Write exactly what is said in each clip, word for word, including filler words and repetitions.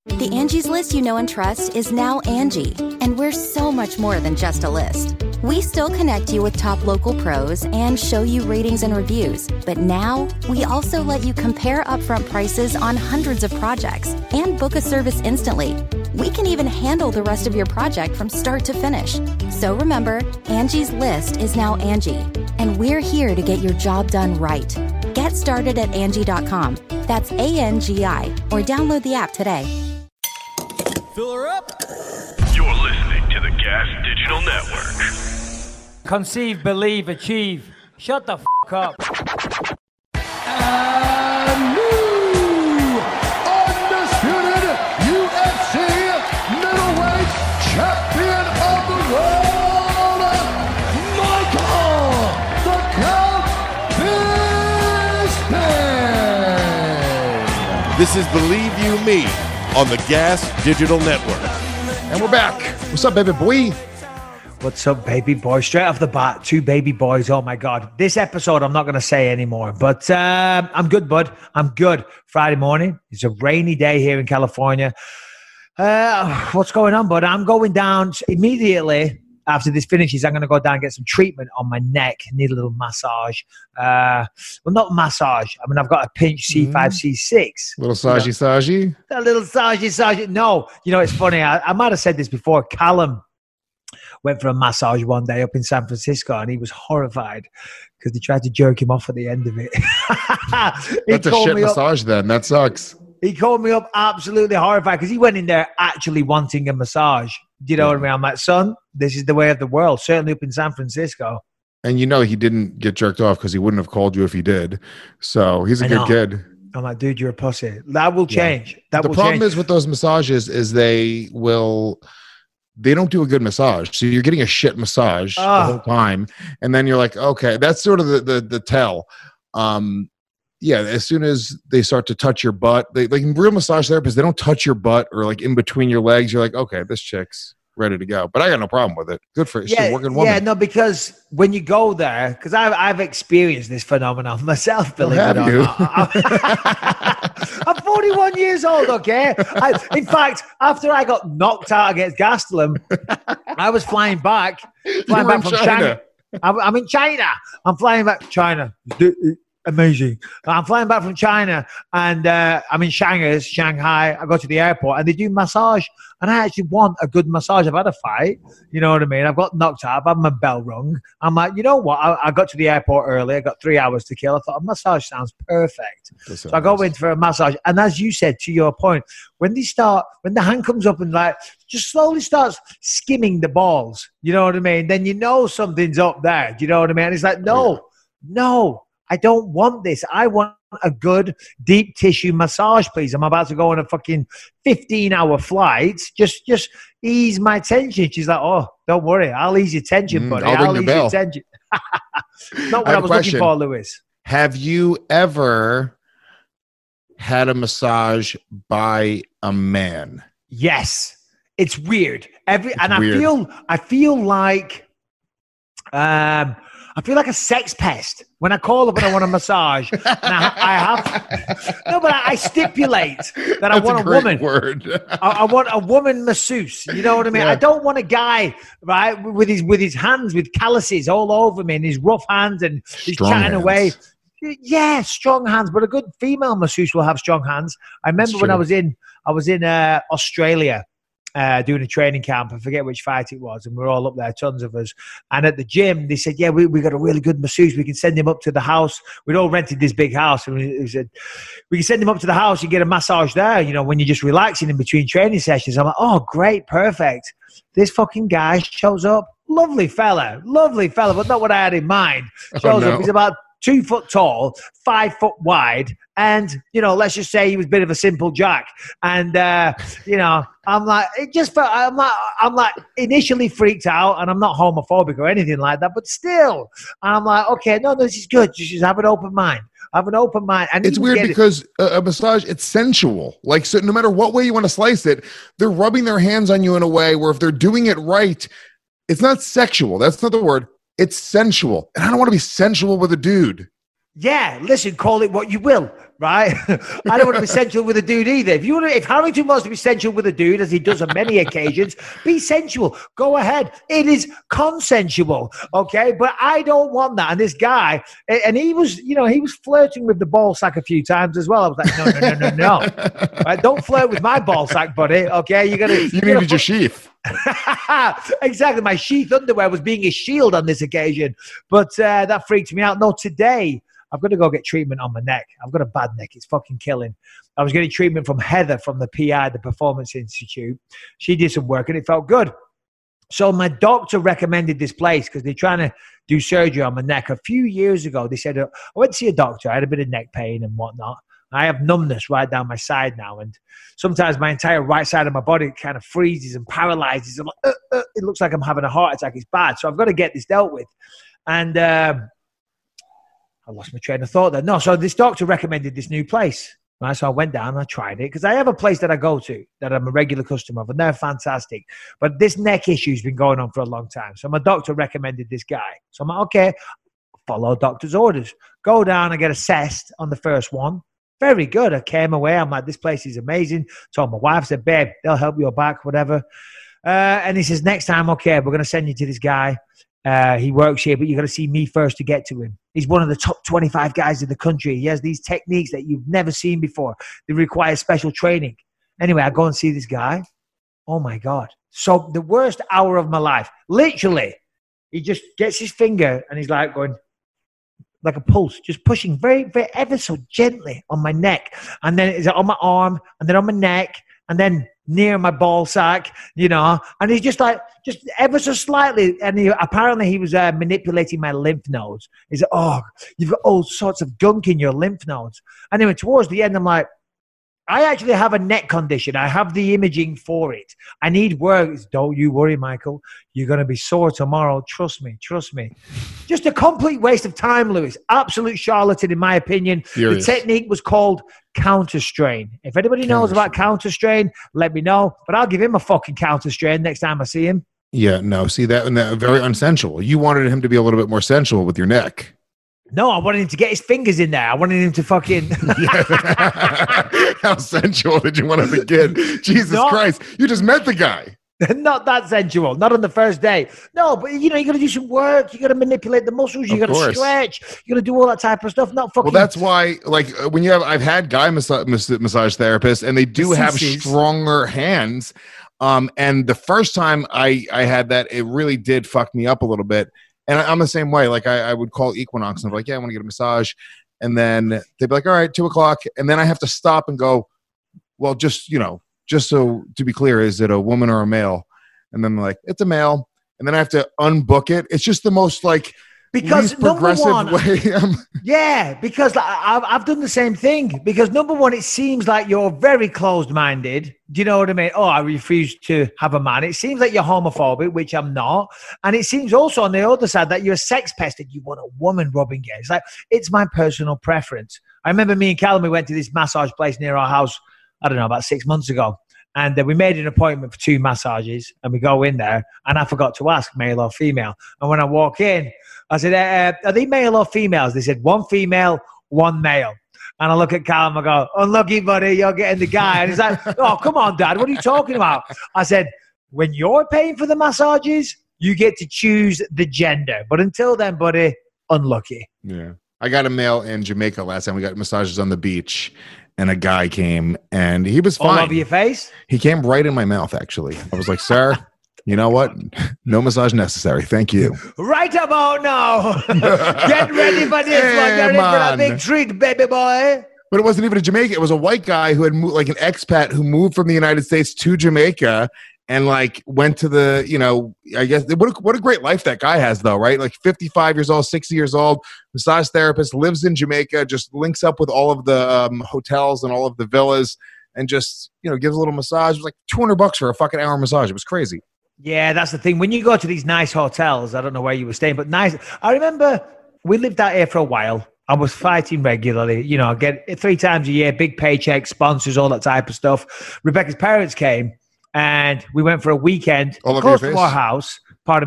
The Angie's List you know and trust is now Angie, and we're so much more than just a list. We still connect you with top local pros and show you ratings and reviews, but now we also let you compare upfront prices on hundreds of projects and book a service instantly. We can even handle the rest of your project from start to finish. So remember, Angie's List is now Angie, and we're here to get your job done right. Get started at Angie dot com. That's A N G I, or download the app today. Fill her up. You're listening to the Gas Digital Network. Conceive, believe, achieve. Shut the f*** up. And new undisputed U F C middleweight champion of the world, Michael the Count Bisping. This is Believe You Me on the Gas Digital Network. And we're back. What's up, baby boy? What's up, baby boy? Straight off the bat, two baby boys. Oh, my God. This episode, I'm not going to say anymore, but um, I'm good, bud. I'm good. Friday morning. It's a rainy day here in California. Uh, what's going on, bud? I'm going down immediately after this finishes. I'm going to go down and get some treatment on my neck. Need a little massage. Uh, well, not massage. I mean, I've got a pinch C five, C six. Little saggy, saggy? A little saggy, saggy. No, you know, it's funny. I, I might have said this before. Callum went for a massage one day up in San Francisco, and he was horrified because they tried to jerk him off at the end of it. That's a shit massage up, then. That sucks. He called me up absolutely horrified because he went in there actually wanting a massage. Do you know yeah. what I mean? I'm like, son, this is the way of the world, certainly up in San Francisco. And you know he didn't get jerked off because he wouldn't have called you if he did. So he's a I good know. kid. I'm like, dude, you're a pussy. That will change. Yeah. That the will problem change. is with those massages is they will – they don't do a good massage. So you're getting a shit massage oh. the whole time. And then you're like, okay, that's sort of the the, the tell. Um, yeah, as soon as they start to touch your butt, they like real massage therapists, they don't touch your butt or like in between your legs. You're like, okay, this chick's ready to go. But I got no problem with it. Good for yeah, she's a working woman. Yeah, no, because when you go there, because I've, I've experienced this phenomenon myself, believe well, it or you? not. I'm forty-one years old, okay? I, in fact, after I got knocked out against Gastelum, I was flying back, flying back from China. China. I'm, I'm in China. I'm flying back to China. Amazing. I'm flying back from China, and uh, I'm in Shanghai, Shanghai. I go to the airport, and they do massage, and I actually want a good massage. I've had a fight, you know what I mean? I've got knocked out. I've had my bell rung. I'm like, you know what? I, I got to the airport early. I got three hours to kill. I thought a massage sounds perfect. That's so I go in for a massage, and as you said, to your point, when they start, when the hand comes up and like just slowly starts skimming the balls, you know what I mean? Then you know something's up there. Do you know what I mean? It's like, no, yeah. no. I don't want this. I want a good deep tissue massage, please. I'm about to go on a fucking fifteen-hour flight. Just just ease my tension. She's like, oh, don't worry. I'll ease your tension, mm, buddy. I'll, I'll ring ease your, your tension. Not what I, I was question. looking for, Lewis. Have you ever had a massage by a man? Yes. It's weird. Every it's And weird. I feel I feel like... um. I feel like a sex pest when I call up and I want a massage. And I, I have no, but I, I stipulate that That's I want a, a great woman. Word. I, I want a woman masseuse. You know what I mean? Yeah. I don't want a guy right with his with his hands with calluses all over me and his rough hands and he's Strong chatting hands. away. Yeah, strong hands, but a good female masseuse will have strong hands. I remember when I was in I was in uh, Australia. Uh, doing a training camp. I forget which fight it was, and we we're all up there, tons of us. And at the gym, they said, yeah, we, we got a really good masseuse. We can send him up to the house. We'd all rented this big house. And we, we said, we can send him up to the house and get a massage there, you know, when you're just relaxing in between training sessions. I'm like, oh, great, perfect. This fucking guy shows up. Lovely fella, lovely fella, but not what I had in mind. Shows oh, no. up. He's about two foot tall, five foot wide. And, you know, let's just say he was a bit of a simple jack. And, uh, you know, I'm like, it just felt, I'm like, I'm like initially freaked out, and I'm not homophobic or anything like that, but still, and I'm like, okay, no, this is good. Just have an open mind. Have an open mind. And it's weird because it. a, a massage, it's sensual. Like, so no matter what way you want to slice it, they're rubbing their hands on you in a way where if they're doing it right, it's not sexual. That's not the word. It's sensual. And I don't want to be sensual with a dude. Yeah, listen, call it what you will. right? I don't want to be sensual with a dude either. If you want to, if Harrington wants to be sensual with a dude, as he does on many occasions, be sensual. Go ahead. It is consensual, okay? But I don't want that. And this guy, and he was, you know, he was flirting with the ball sack a few times as well. I was like, no, no, no, no, no. Right? Don't flirt with my ball sack, buddy. Okay, you're gonna. You you're needed gonna your sheath. Exactly. My sheath underwear was being a shield on this occasion, but uh, that freaked me out. No, today I've got to go get treatment on my neck. I've got a bad neck. It's fucking killing. I was getting treatment from Heather from the P I, the Performance Institute. She did some work and it felt good. So my doctor recommended this place because they're trying to do surgery on my neck. A few years ago, they said, uh, I went to see a doctor. I had a bit of neck pain and whatnot. I have numbness right down my side now. And sometimes my entire right side of my body kind of freezes and paralyzes. I'm like, uh, uh, it looks like I'm having a heart attack. It's bad. So I've got to get this dealt with. And um, I lost my train of thought there. No, so this doctor recommended this new place. Right, so I went down and I tried it because I have a place that I go to that I'm a regular customer of and they're fantastic. But this neck issue has been going on for a long time. So my doctor recommended this guy. So I'm like, okay, follow doctor's orders. Go down and get assessed on the first one. Very good. I came away. I'm like, this place is amazing. Told my wife, said, babe, they'll help your back, whatever. Uh, and he says, next time, okay, we're going to send you to this guy. Uh, he works here, but you got to see me first to get to him. He's one of the top twenty-five guys in the country. He has these techniques that you've never seen before. They require special training. Anyway, I go and see this guy. Oh, my God. So the worst hour of my life, literally, he just gets his finger and he's like going, like a pulse, just pushing very, very ever so gently on my neck. And then it's on my arm and then on my neck and then near my ball sack, you know, and he's just like, just ever so slightly. And he, apparently he was uh, manipulating my lymph nodes. He's like, oh, you've got all sorts of gunk in your lymph nodes. Anyway, towards the end, I'm like, I actually have a neck condition. I have the imaging for it. I need work. It's, don't you worry, Michael. You're going to be sore tomorrow. Trust me. Trust me. Just a complete waste of time, Lewis. Absolute charlatan, in my opinion. Furious. The technique was called counter strain. If anybody knows about counter strain, let me know. But I'll give him a fucking counter strain next time I see him. Yeah, no. See, that, and that very unsensual. You wanted him to be a little bit more sensual with your neck. No, I wanted him to get his fingers in there. I wanted him to fucking... How sensual did you want him to get? Jesus Not... Christ. You just met the guy. Not that sensual. Not on the first day. No, but, you know, you got to do some work. You got to manipulate the muscles. You got to stretch. You got to do all that type of stuff. Not fucking... Well, that's why, like, when you have... I've had guy massage, massage therapists, and they do have stronger hands. Um, and the first time I, I had that, it really did fuck me up a little bit. And I'm the same way. Like, I, I would call Equinox and I'm like, yeah, I want to get a massage. And then they'd be like, all right, two o'clock. And then I have to stop and go, well, just, you know, just so to be clear, is it a woman or a male? And then they're like, it's a male. And then I have to unbook it. It's just the most, like, because number one, way. yeah, because I've, I've done the same thing. Because number one, it seems like you're very closed-minded. Do you know what I mean? Oh, I refuse to have a man. It seems like you're homophobic, which I'm not. And it seems also on the other side that you're a sex pest and you want a woman rubbing you. It's like, it's my personal preference. I remember me and Callum, we went to this massage place near our house, I don't know, about six months ago. And uh, we made an appointment for two massages. And we go in there. And I forgot to ask, male or female. And when I walk in, I said, uh, are they male or females? They said, one female, one male. And I look at Callum, I go, unlucky, buddy, you're getting the guy. And he's like, oh, come on, Dad, what are you talking about? I said, when you're paying for the massages, you get to choose the gender. But until then, buddy, unlucky. Yeah. I got a male in Jamaica last time. We got massages on the beach. And a guy came, and he was fine. All over your face? He came right in my mouth, actually. I was like, sir, you know what? No massage necessary. Thank you. Right about now. Get ready for this hey, one. Get ready man. for that big treat, baby boy. But it wasn't even a Jamaican. It was a white guy who had moved, like an expat who moved from the United States to Jamaica and like went to the, you know, I guess, what a, what a great life that guy has though, right? Like fifty-five years old, sixty years old, massage therapist, lives in Jamaica, just links up with all of the um, hotels and all of the villas and just, you know, gives a little massage. It was like two hundred bucks for a fucking hour massage. It was crazy. Yeah, that's the thing. When you go to these nice hotels, I don't know where you were staying, but nice. I remember we lived out here for a while. I was fighting regularly, you know, I get it three times a year, big paycheck, sponsors, all that type of stuff. Rebecca's parents came and we went for a weekend all close to our house. Pardon me?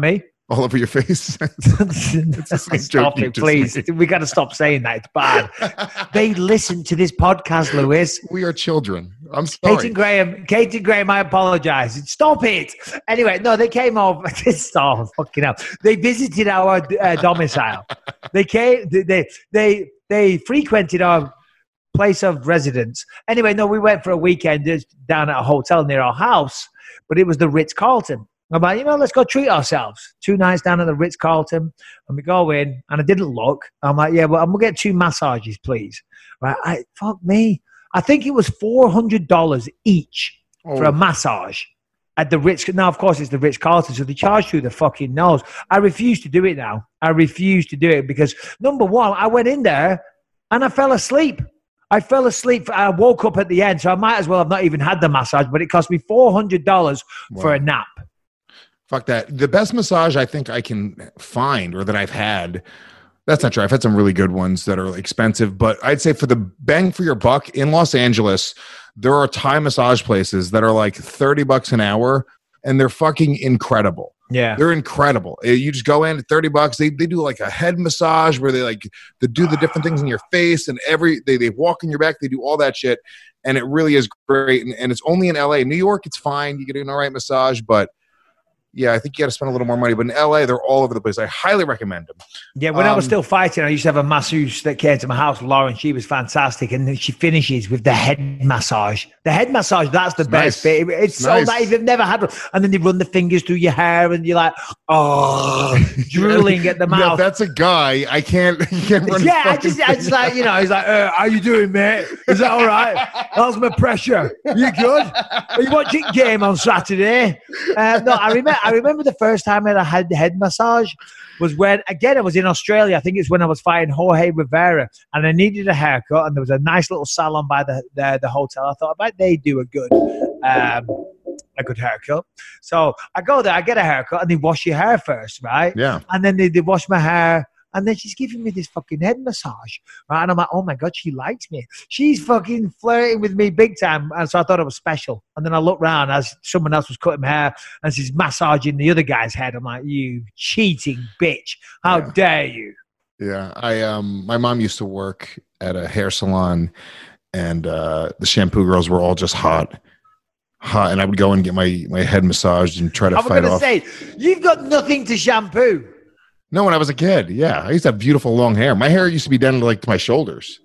all over your face. It's the same joke Stop you it, just please. made. We got to stop saying that. It's bad. They listen to this podcast, Lewis. We are children. I'm Kate sorry. and Graham, Kate and Graham, I apologize. Stop it. Anyway, no, they came over. Stop, fucking hell. They visited our uh, domicile. They came. They they they frequented our place of residence. Anyway, no, we went for a weekend just down at a hotel near our house, but it was the Ritz-Carlton. I'm like, you know, let's go treat ourselves. Two nights down at the Ritz-Carlton, and we go in, and I didn't look. I'm like, yeah, well, I'm gonna get two massages, please. Right? I fuck me. I think it was four hundred dollars each Oh. for a massage at the Ritz. Now, of course, it's the Ritz-Carlton, so they charge through the fucking nose. I refuse to do it now. I refuse to do it because, number one, I went in there and I fell asleep. I fell asleep. I woke up at the end, so I might as well have not even had the massage, but it cost me four hundred dollars for Wow. a nap. Fuck that. The best massage I think I can find or that I've had, that's not true. I've had some really good ones that are expensive, but I'd say for the bang for your buck in Los Angeles, there are Thai massage places that are like thirty bucks an hour and they're fucking incredible. Yeah. They're incredible. Uh, You just go in at thirty bucks. They, they do like a head massage where they like, they do the different things in your face and every, they, they walk in your back. They do all that shit. And it really is great. And, and it's only in L A. New York, it's fine. You get an all right massage, but yeah, I think you got to spend a little more money. But in L A, they're all over the place. I highly recommend them. Yeah, when I was Um, still fighting, I used to have a masseuse that came to my house, Lauren. She was fantastic. And then she finishes with the head massage. The head massage, that's the It's best nice. bit. It's It's so nice. nice. You've never had one. And then they run the fingers through your hair and you're like, oh, drooling at the Now, mouth. that's a guy. I can't. You can't run his Yeah, I fucking just, I just like, you know, he's like, uh, how you doing, mate? Is that all right? How's my pressure? You good? Are you watching game on Saturday? Uh, no, I remember, I remember the first time I had the head massage was when, again, I was in Australia. I think it's when I was fighting Jorge Rivera and I needed a haircut and there was a nice little salon by the, the, the hotel. I thought, I bet they do a good, um, a good haircut. So I go there, I get a haircut and they wash your hair first, right? Yeah. And then they, they wash my hair. And then she's giving me this fucking head massage. Right? And I'm like, oh my God, she likes me. She's fucking flirting with me big time. And so I thought it was special. And then I looked around as someone else was cutting my hair and she's massaging the other guy's head. I'm like, you cheating bitch. How Yeah. dare you? Yeah, I um, my mom used to work at a hair salon, and uh, the shampoo girls were all just hot, hot, and I would go and get my my head massaged and try to I was fight going to off. say, you've got nothing to shampoo. No, when I was a kid, yeah, I used to have beautiful long hair. My hair used to be down to like to my shoulders.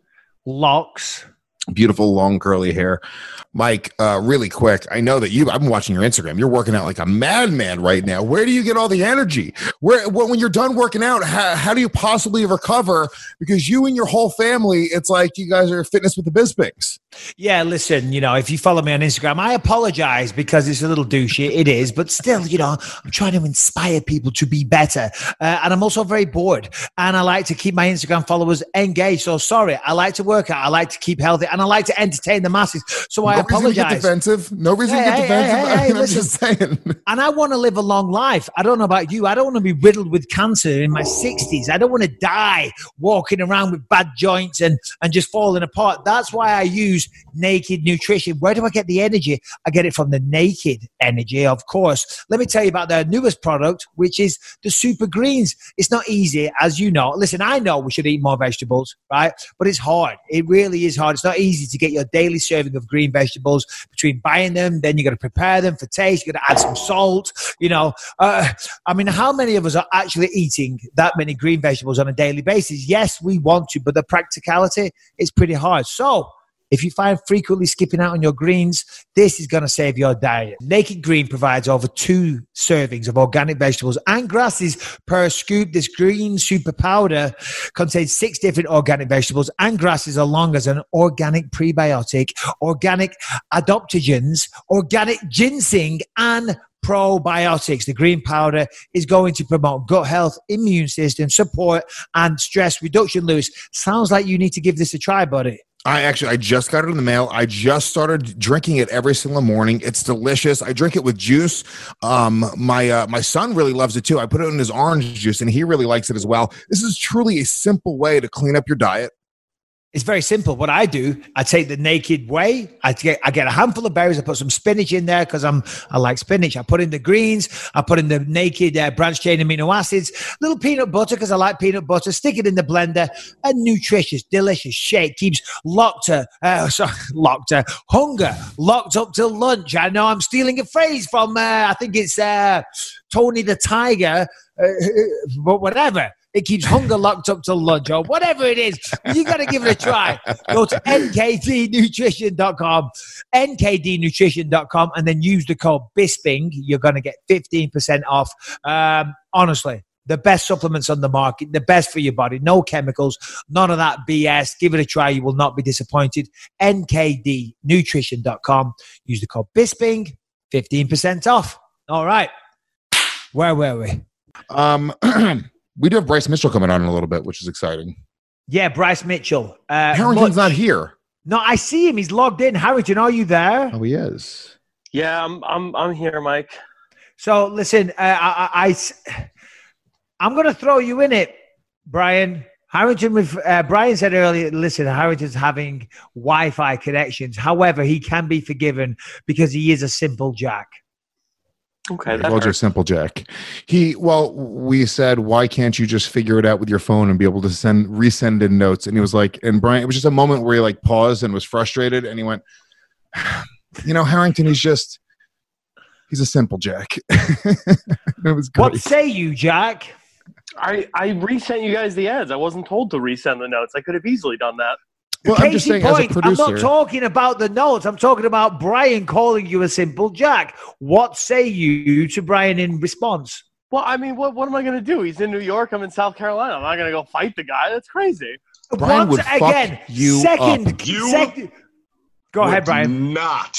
Locks. Beautiful long curly hair. Mike, uh, really quick, I know that you, I've been watching your Instagram. You're working out like a madman right now. Where do you get all the energy? Where, when you're done working out, how, how do you possibly recover? Because you and your whole family, it's like you guys are fitness with the Bispings. Yeah, listen, you know, if you follow me on Instagram, I apologize because it's a little douchey. It is, but still, you know, I'm trying to inspire people to be better. Uh, and I'm also very bored. And I like to keep my Instagram followers engaged. So sorry, I like to work out. I like to keep healthy. And I like to entertain the masses. So I No reason to get apologize. defensive. No reason Hey, to get hey, defensive. hey, hey, I mean, I'm listen. just saying. And I want to live a long life. I don't know about you. I don't want to be riddled with cancer in my sixties. I don't want to die walking around with bad joints and, and just falling apart. That's why I use Naked Nutrition. Where do I get the energy? I get it from the Naked Energy, of course. Let me tell you about their newest product, which is the Super Greens. It's not easy, as you know. Listen, I know we should eat more vegetables, right? But it's hard. It really is hard. It's not easy to get your daily serving of green vegetables between buying them, then you got to prepare them for taste, you got to add some salt, you know. Uh, I mean, how many of us are actually eating that many green vegetables on a daily basis? Yes, we want to, but the practicality is pretty hard. So if you find frequently skipping out on your greens, this is going to save your diet. Naked Green provides over two servings of organic vegetables and grasses per scoop. This green super powder contains six different organic vegetables and grasses, along as an organic prebiotic, organic adaptogens, organic ginseng, and probiotics. The green powder is going to promote gut health, immune system support, and stress reduction. Lewis, sounds like you need to give this a try, buddy. I actually, I just got it in the mail. I just started drinking it every single morning. It's delicious. I drink it with juice. Um, my uh, my son really loves it too. I put it in his orange juice, and he really likes it as well. This is truly a simple way to clean up your diet. It's very simple. What I do, I take the Naked Whey. I get I get a handful of berries. I put some spinach in there because I'm I like spinach. I put in the greens. I put in the Naked uh, branch chain amino acids. Little peanut butter because I like peanut butter. Stick it in the blender. A nutritious, delicious shake keeps locked to uh, sorry, locked to hunger locked up till lunch. I know I'm stealing a phrase from uh, I think it's uh, Tony the Tiger, uh, but whatever. It keeps hunger locked up till lunch or whatever it is. You got to give it a try. Go to N K D nutrition dot com, N K D nutrition dot com, and then use the code Bisping. You're going to get fifteen percent off. Um, honestly, the best supplements on the market, the best for your body. No chemicals, none of that B S. Give it a try. You will not be disappointed. N K D nutrition dot com. Use the code Bisping, fifteen percent off. All right. Where were we? Um... We do have Bryce Mitchell coming on in a little bit, which is exciting. Yeah, Bryce Mitchell. Uh, Harrington's much, not here. No, I see him. He's logged in. Harrington, are you there? Oh, he is. Yeah, I'm. I'm. I'm here, Mike. So listen, uh, I, I, I, I'm going to throw you in it, Brian. Harrington. Uh, Brian said earlier. Listen, Harrington's having Wi-Fi connections. However, he can be forgiven because he is a simple jack. Okay, that Roger Simple Jack. He well, we said, why can't you just figure it out with your phone and be able to send resend in notes? And he was like, and Brian, it was just a moment where he like paused and was frustrated, and he went, you know, Harrington, he's just he's a simple Jack. It was great. What say you, Jack? I I resent you guys the ads. I wasn't told to resend the notes. I could have easily done that. Well, Case I'm just saying, point, as a producer, I'm not talking about the notes. I'm talking about Brian calling you a simple jack. What say you to Brian in response? Well, I mean, what what am I going to do? He's in New York. I'm in South Carolina. I'm not going to go fight the guy. That's crazy. Brian Once would fuck again, you second, up. You second. Go ahead, Brian. Not.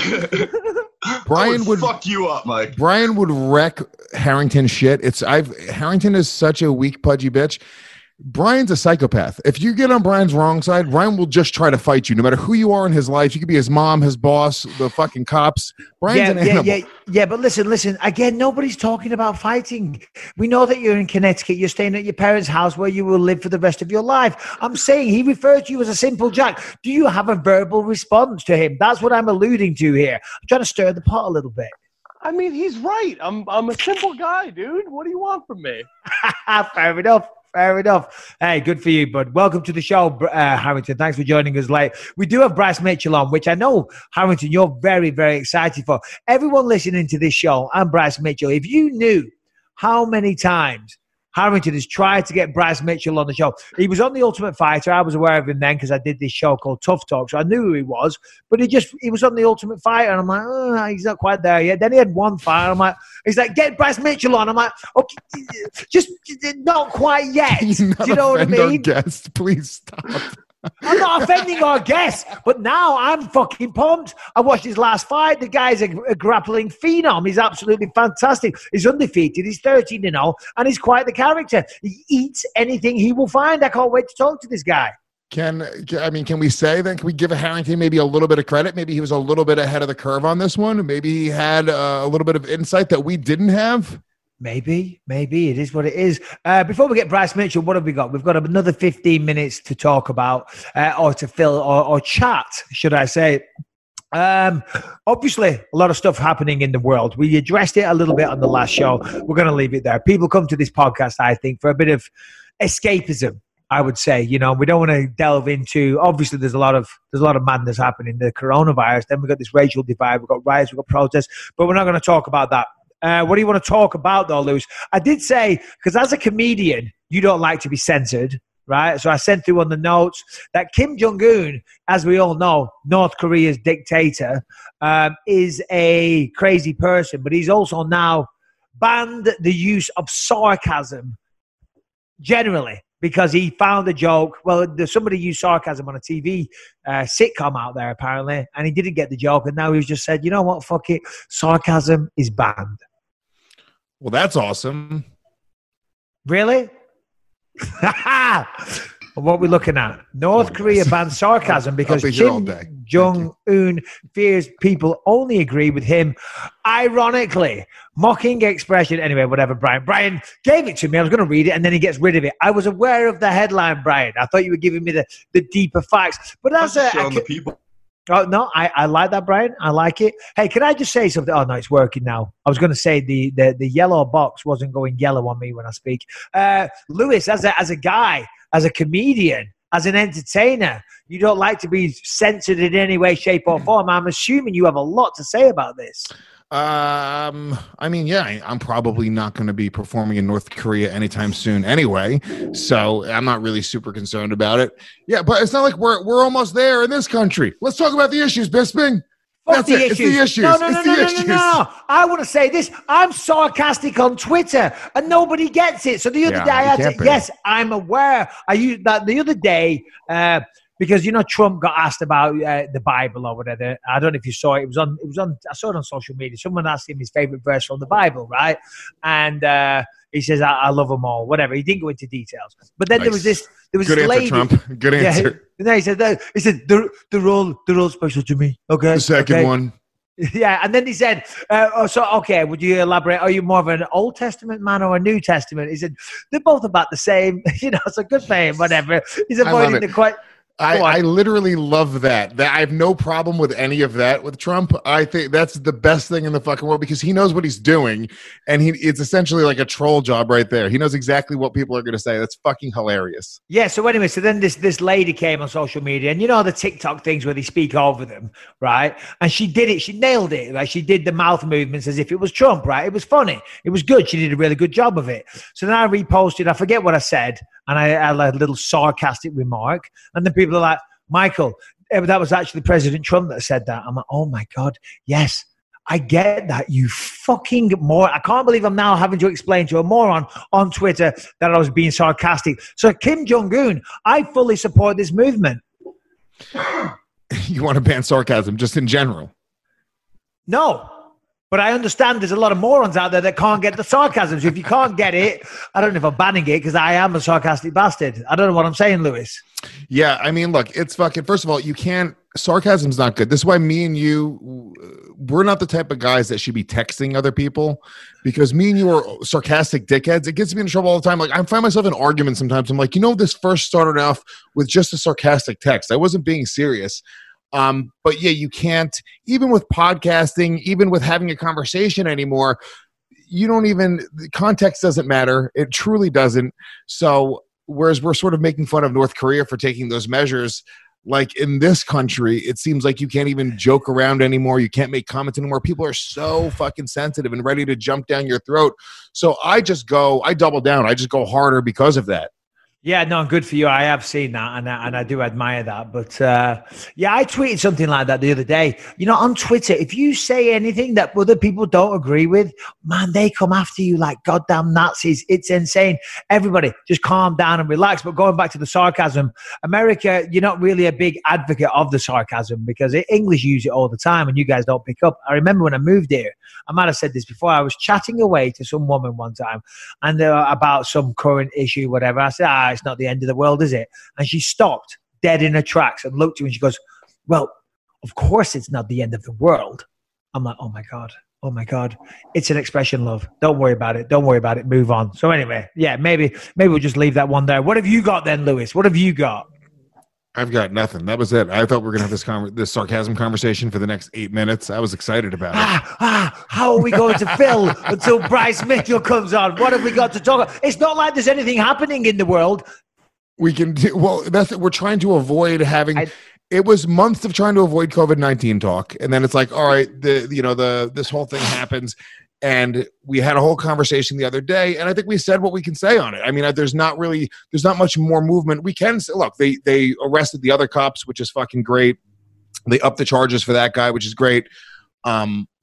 Brian would, would fuck you up, Mike. Brian would wreck Harrington shit. It's I've Harrington is such a weak, pudgy bitch. Brian's a psychopath. If you get on Brian's wrong side, Brian will just try to fight you, no matter who you are in his life. You could be his mom, his boss, the fucking cops. Brian's yeah, an yeah, animal. yeah, yeah. But listen, listen. Again, nobody's talking about fighting. We know that you're in Connecticut. You're staying at your parents' house where you will live for the rest of your life. I'm saying he referred to you as a simple jack. Do you have a verbal response to him? That's what I'm alluding to here. I'm trying to stir the pot a little bit. I mean, he's right. I'm I'm a simple guy, dude. What do you want from me? Fair enough. Fair enough. Hey, good for you, bud. Welcome to the show, uh, Harrington. Thanks for joining us late. We do have Bryce Mitchell on, which I know, Harrington, you're very, very excited for. Everyone listening to this show and Bryce Mitchell, if you knew how many times Harrington has tried to get Bryce Mitchell on the show. He was on The Ultimate Fighter. I was aware of him then because I did this show called Tough Talk, so I knew who he was. But he just he was on The Ultimate Fighter, and I'm like, oh, he's not quite there yet. Then he had one fight, and I'm like, he's like, get Bryce Mitchell on. I'm like, okay, just not quite yet. Do you know what I mean? Our guest, please stop. I'm not offending our guests, but now I'm fucking pumped. I watched his last fight. The guy's a, a grappling phenom. He's absolutely fantastic. He's undefeated. He's thirteen and oh, and he's quite the character. He eats anything he will find. I can't wait to talk to this guy. Can I mean, can we say then, can we give Harrington maybe a little bit of credit? Maybe he was a little bit ahead of the curve on this one. Maybe he had uh, a little bit of insight that we didn't have. Maybe, maybe it is what it is. Uh, before we get Bryce Mitchell, what have we got? We've got another fifteen minutes to talk about, uh, or to fill, or, or chat, should I say. Um, obviously, a lot of stuff happening in the world. We addressed it a little bit on the last show. We're going to leave it there. People come to this podcast, I think, for a bit of escapism, I would say. You know, we don't want to delve into, obviously there's a lot of there's a lot of madness happening, the coronavirus. Then we've got this racial divide, we've got riots, we've got protests, but we're not going to talk about that. Uh, what do you want to talk about, though, Lewis? I did say, because as a comedian, you don't like to be censored, right? So I sent through on the notes that Kim Jong-un, as we all know, North Korea's dictator, um, is a crazy person, but he's also now banned the use of sarcasm generally, because he found a joke. Well, there's somebody used sarcasm on a T V uh, sitcom out there, apparently, and he didn't get the joke, and now he's just said, you know what, fuck it, sarcasm is banned. Well, that's awesome. Really? What are we looking at? North Korea bans sarcasm because Kim Jong-un fears people only agree with him. Ironically, mocking expression. Anyway, whatever, Brian. Brian gave it to me. I was going to read it, and then he gets rid of it. I was aware of the headline, Brian. I thought you were giving me the, the deeper facts. But that's a... Showing the people. Oh, no, I, I like that, Brian. I like it. Hey, can I just say something? Oh, no, it's working now. I was going to say the, the, the yellow box wasn't going yellow on me when I speak. Uh, Lewis, as a, as a guy, as a comedian, as an entertainer, you don't like to be censored in any way, shape, or form. I'm assuming you have a lot to say about this. Um, I mean, yeah, I, I'm probably not going to be performing in North Korea anytime soon anyway, so I'm not really super concerned about it. Yeah, but it's not like we're we're almost there in this country. Let's talk about the issues, Bisping. That's the it. Issues. It's the issues. No, no, it's no, the no, issues. no, no, no. I want to say this. I'm sarcastic on Twitter, and nobody gets it. So the other Yeah, day, I you had can't to. be. Yes, I'm aware. I used that the other day. Uh, Because you know Trump got asked about uh, the Bible or whatever. I don't know if you saw it. It was on. It was on. I saw it on social media. Someone asked him his favorite verse from the Bible, right? And uh, he says, I, "I love them all." Whatever. He didn't go into details. But then Nice. there was this. There was Good this answer, lady. Trump. Good answer. Yeah, no, he said. that- He said they're they're all they're all special to me. Okay. The second okay. one. Yeah, and then he said, uh, oh, so, okay, would you elaborate? Are you more of an Old Testament man or a New Testament? He said, they're both about the same. You know, it's a good thing, whatever. He's avoiding the question. I, I literally love that. That I have no problem with any of that with Trump. I think that's the best thing in the fucking world because he knows what he's doing, and he it's essentially like a troll job right there. He knows exactly what people are going to say. That's fucking hilarious. Yeah. So anyway, so then this this lady came on social media, and you know the TikTok things where they speak over them, right? And she did it. She nailed it. Like she did the mouth movements as if it was Trump, right? It was funny. It was good. She did a really good job of it. So then I reposted. I forget what I said. And I had a little sarcastic remark. And then people are like, Michael, that was actually President Trump that said that. I'm like, oh my God, yes, I get that, you fucking moron. I can't believe I'm now having to explain to a moron on Twitter that I was being sarcastic. So Kim Jong-un, I fully support this movement. You want to ban sarcasm just in general? No. But I understand there's a lot of morons out there that can't get the sarcasm. So if you can't get it, I don't know if I'm banning it because I am a sarcastic bastard. I don't know what I'm saying, Lewis. Yeah, I mean, look, it's fucking, first of all, you can't, sarcasm's not good. This is why me and you, we're not the type of guys that should be texting other people because me and you are sarcastic dickheads. It gets me in trouble all the time. Like, I find myself in arguments sometimes. I'm like, you know, this first started off with just a sarcastic text. I wasn't being serious. Um, but yeah, you can't, even with podcasting, even with having a conversation anymore, you don't even, the context doesn't matter. It truly doesn't. So, whereas we're sort of making fun of North Korea for taking those measures, like in this country, it seems like you can't even joke around anymore. You can't make comments anymore. People are so fucking sensitive and ready to jump down your throat. So I just go, I double down. I just go harder because of that. Yeah, no, good for you. I have seen that, and I, and I do admire that. But uh, yeah, I tweeted something like that the other day. You know, on Twitter, if you say anything that other people don't agree with, man, they come after you like goddamn Nazis. It's insane. Everybody, just calm down and relax. But going back to the sarcasm, America, you're not really a big advocate of the sarcasm because English use it all the time, and you guys don't pick up. I remember when I moved here, I might have said this before. I was chatting away to some woman one time, and uh, about some current issue, whatever. I said, ah, it's not the end of the world, is it? And she stopped dead in her tracks and looked at me and she goes, well, of course it's not the end of the world. I'm like, oh my God, oh my God. It's an expression, love. Don't worry about it. Don't worry about it. Move on. So anyway, yeah, maybe maybe we'll just leave that one there. What have you got then, Lewis? What have you got? I've got nothing. That was it. I thought we were going to have this con- this sarcasm conversation for the next eight minutes. I was excited about it. Ah, ah, how are we going to fill until Bryce Mitchell comes on? What have we got to talk about? It's not like there's anything happening in the world. We can do, well, that's we're trying to avoid having I, it was months of trying to avoid COVID nineteen talk. And then it's like, all right, the you know, the this whole thing happens. And we had a whole conversation the other day, and I think we said what we can say on it. I mean, there's not really, there's not much more movement. We can say, look, they they arrested the other cops, which is fucking great. They upped the charges for that guy, which is great. Um,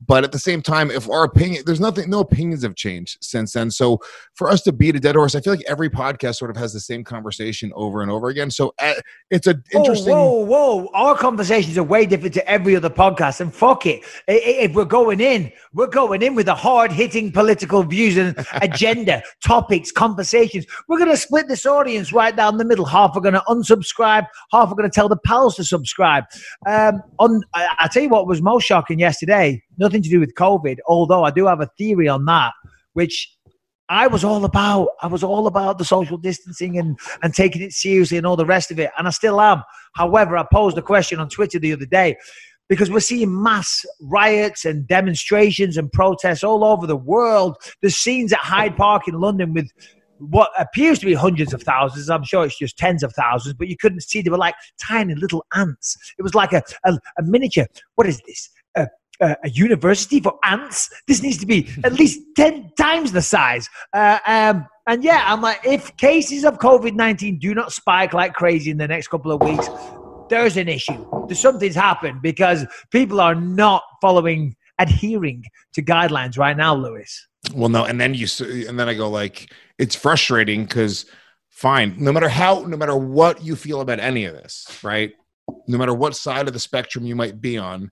But at the same time, if our opinion, there's nothing, no opinions have changed since then. So for us to beat a dead horse, I feel like every podcast sort of has the same conversation over and over again. So uh, it's an interesting. Whoa, whoa, whoa. Our conversations are way different to every other podcast. And fuck it. If we're going in, we're going in with the hard hitting political views and agenda, topics, conversations. We're going to split this audience right down the middle. Half are going to unsubscribe. Half are going to tell the pals to subscribe. Um, on, I, I tell you what was most shocking yesterday. Nothing to do with COVID, although I do have a theory on that, which I was all about. I was all about the social distancing and, and taking it seriously and all the rest of it, and I still am. However, I posed a question on Twitter the other day because we're seeing mass riots and demonstrations and protests all over the world. There's scenes at Hyde Park in London with what appears to be hundreds of thousands. I'm sure it's just tens of thousands, but you couldn't see. They were like tiny little ants. It was like a, a, a miniature. What is this? A, a, a university for ants? This needs to be at least ten times the size. Uh, um, and yeah, I'm like, if cases of COVID nineteen do not spike like crazy in the next couple of weeks, there's an issue. There's something's happened because people are not following, adhering to guidelines right now, Lewis. Well, no, and then you and then I go like, it's frustrating because fine, no matter how, no matter what you feel about any of this, right? No matter what side of the spectrum you might be on,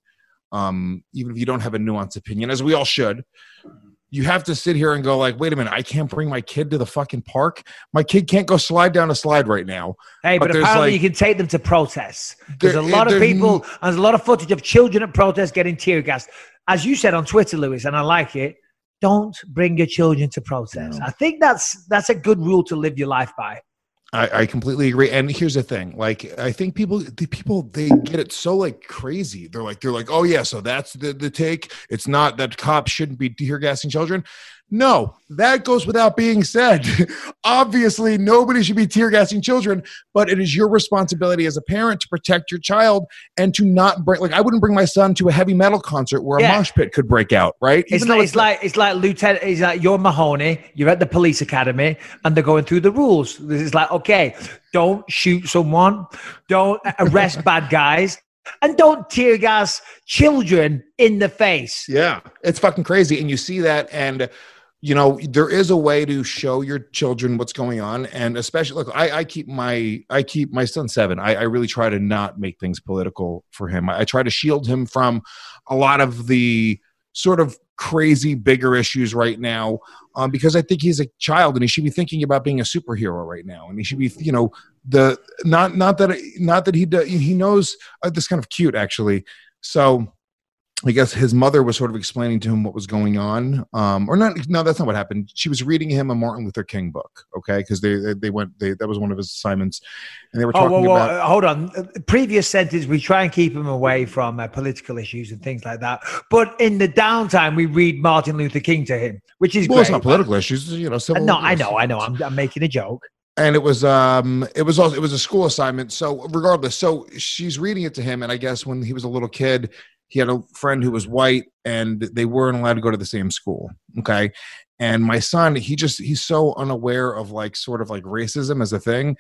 um, even if you don't have a nuanced opinion, as we all should, you have to sit here and go like, wait a minute, I can't bring my kid to the fucking park. My kid can't go slide down a slide right now. Hey, but, but apparently like, you can take them to protests. There's there, a lot of people, there's a lot of footage of children at protests getting tear gassed. As you said on Twitter, Lewis, and I like it, don't bring your children to protests. No. I think that's that's a good rule to live your life by. I, I completely agree. And here's the thing: like, I think people, the people, they get it so like crazy. They're like, they're like, oh yeah, so that's the the take. It's not that cops shouldn't be tear gassing children. No, that goes without being said. Obviously, nobody should be tear gassing children, but it is your responsibility as a parent to protect your child and to not bring. Like, I wouldn't bring my son to a heavy metal concert where yeah. a mosh pit could break out. Right? It's like, it's, it's like it's like Lieutenant. It's like you're Mahoney. You're at the police academy, and they're going through the rules. This is like, okay, don't shoot someone, don't arrest bad guys. And don't tear gas children in the face. Yeah, it's fucking crazy. And you see that. And, you know, there is a way to show your children what's going on. And especially, look, I, I keep my I keep my son seven. I, I really try to not make things political for him. I, I try to shield him from a lot of the sort of crazy bigger issues right now, um, because I think he's a child and he should be thinking about being a superhero right now. And he should be, you know, the not not that not that he does, he knows uh, this kind of cute actually. So I guess his mother was sort of explaining to him what was going on, um, or not. No, that's not what happened. She was reading him a Martin Luther King book, okay? Because they, they they went they that was one of his assignments, and they were talking oh, well, well, about. Hold on, previous sentence. We try and keep him away from uh, political issues and things like that. But in the downtime, we read Martin Luther King to him, which is well, great. It's not political issues, you know. Civil, no, I know, I know. I'm, I'm making a joke. And it was um it was also it was a school assignment. So regardless, so she's reading it to him, and I guess when he was a little kid, he had a friend who was white and they weren't allowed to go to the same school. Okay. And my son, he just, he's so unaware of like sort of like racism as a thing.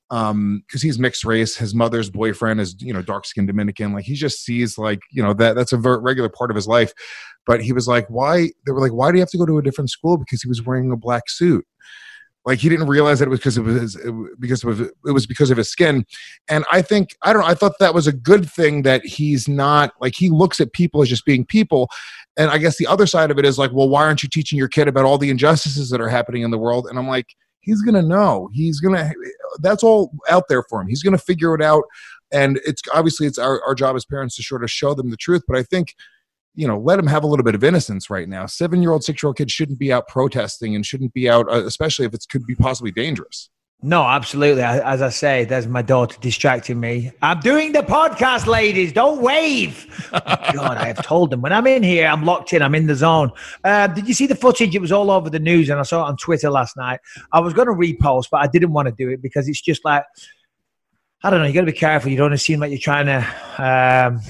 Um, cause he's mixed race. His mother's boyfriend is, you know, dark skinned Dominican. Like he just sees like, you know, that that's a very regular part of his life. But he was like, why? They were like, why do you have to go to a different school? Because he was wearing a black suit. Like he didn't realize that it was because of his, it, because of it was because of his skin. And I think, I don't know, I thought that was a good thing that he's not like, he looks at people as just being people. And I guess the other side of it is like, well, why aren't you teaching your kid about all the injustices that are happening in the world? And I'm like, he's going to know, he's going to, that's all out there for him. He's going to figure it out. And it's obviously it's our, our job as parents to sort of show them the truth. But I think, you know, let them have a little bit of innocence right now. Seven-year-old, six-year-old kids shouldn't be out protesting and shouldn't be out, uh, especially if it could be possibly dangerous. No, absolutely. As I say, there's my daughter distracting me. I'm doing the podcast, ladies. Don't wave. Oh, God, I have told them. When I'm in here, I'm locked in. I'm in the zone. Uh, did you see the footage? It was all over the news, and I saw it on Twitter last night. I was going to repost, but I didn't want to do it because it's just like, I don't know. You got to be careful. You don't want to seem like you're trying to... Um,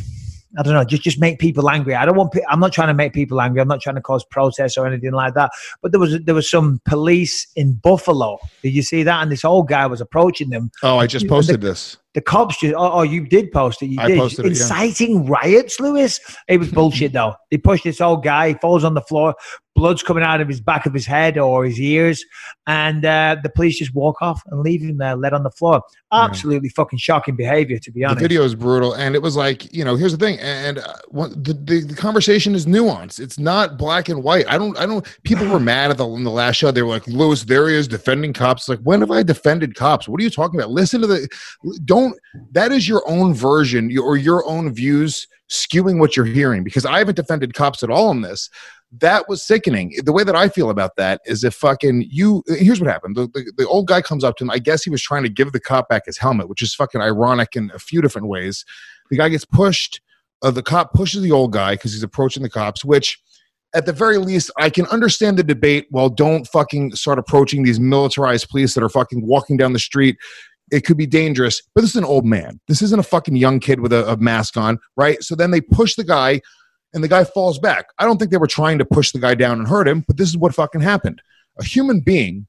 I don't know, just just make people angry. I don't want. Pe- I'm not trying to make people angry. I'm not trying to cause protests or anything like that. But there was there was some police in Buffalo. Did you see that? And this old guy was approaching them. Oh, I just posted the, this. The cops just. Oh, oh, you did post it. You I did. posted it, Inciting yeah. riots, Lewis. It was bullshit though. They pushed this old guy. He falls on the floor. Blood's coming out of his back of his head or his ears, and uh, the police just walk off and leave him there, led on the floor. Absolutely yeah. fucking shocking behavior, to be honest. The video is brutal, and it was like, you know, here's the thing, and uh, what, the, the the conversation is nuanced. It's not black and white. I don't, I don't. People were mad at the in the last show. They were like, Lewis, there he is defending cops. Like, when have I defended cops? What are you talking about? Listen to the. Don't. That is your own version or your own views skewing what you're hearing, because I haven't defended cops at all in this. That was sickening. The way that I feel about that is if fucking you, here's what happened. The, the, the old guy comes up to him. I guess he was trying to give the cop back his helmet, which is fucking ironic in a few different ways. The guy gets pushed. Uh, the cop pushes the old guy because he's approaching the cops, which at the very least, I can understand the debate. Well, don't fucking start approaching these militarized police that are fucking walking down the street. It could be dangerous, but this is an old man. This isn't a fucking young kid with a, a mask on, right? So then they push the guy, and the guy falls back. I don't think they were trying to push the guy down and hurt him, but this is what fucking happened. A human being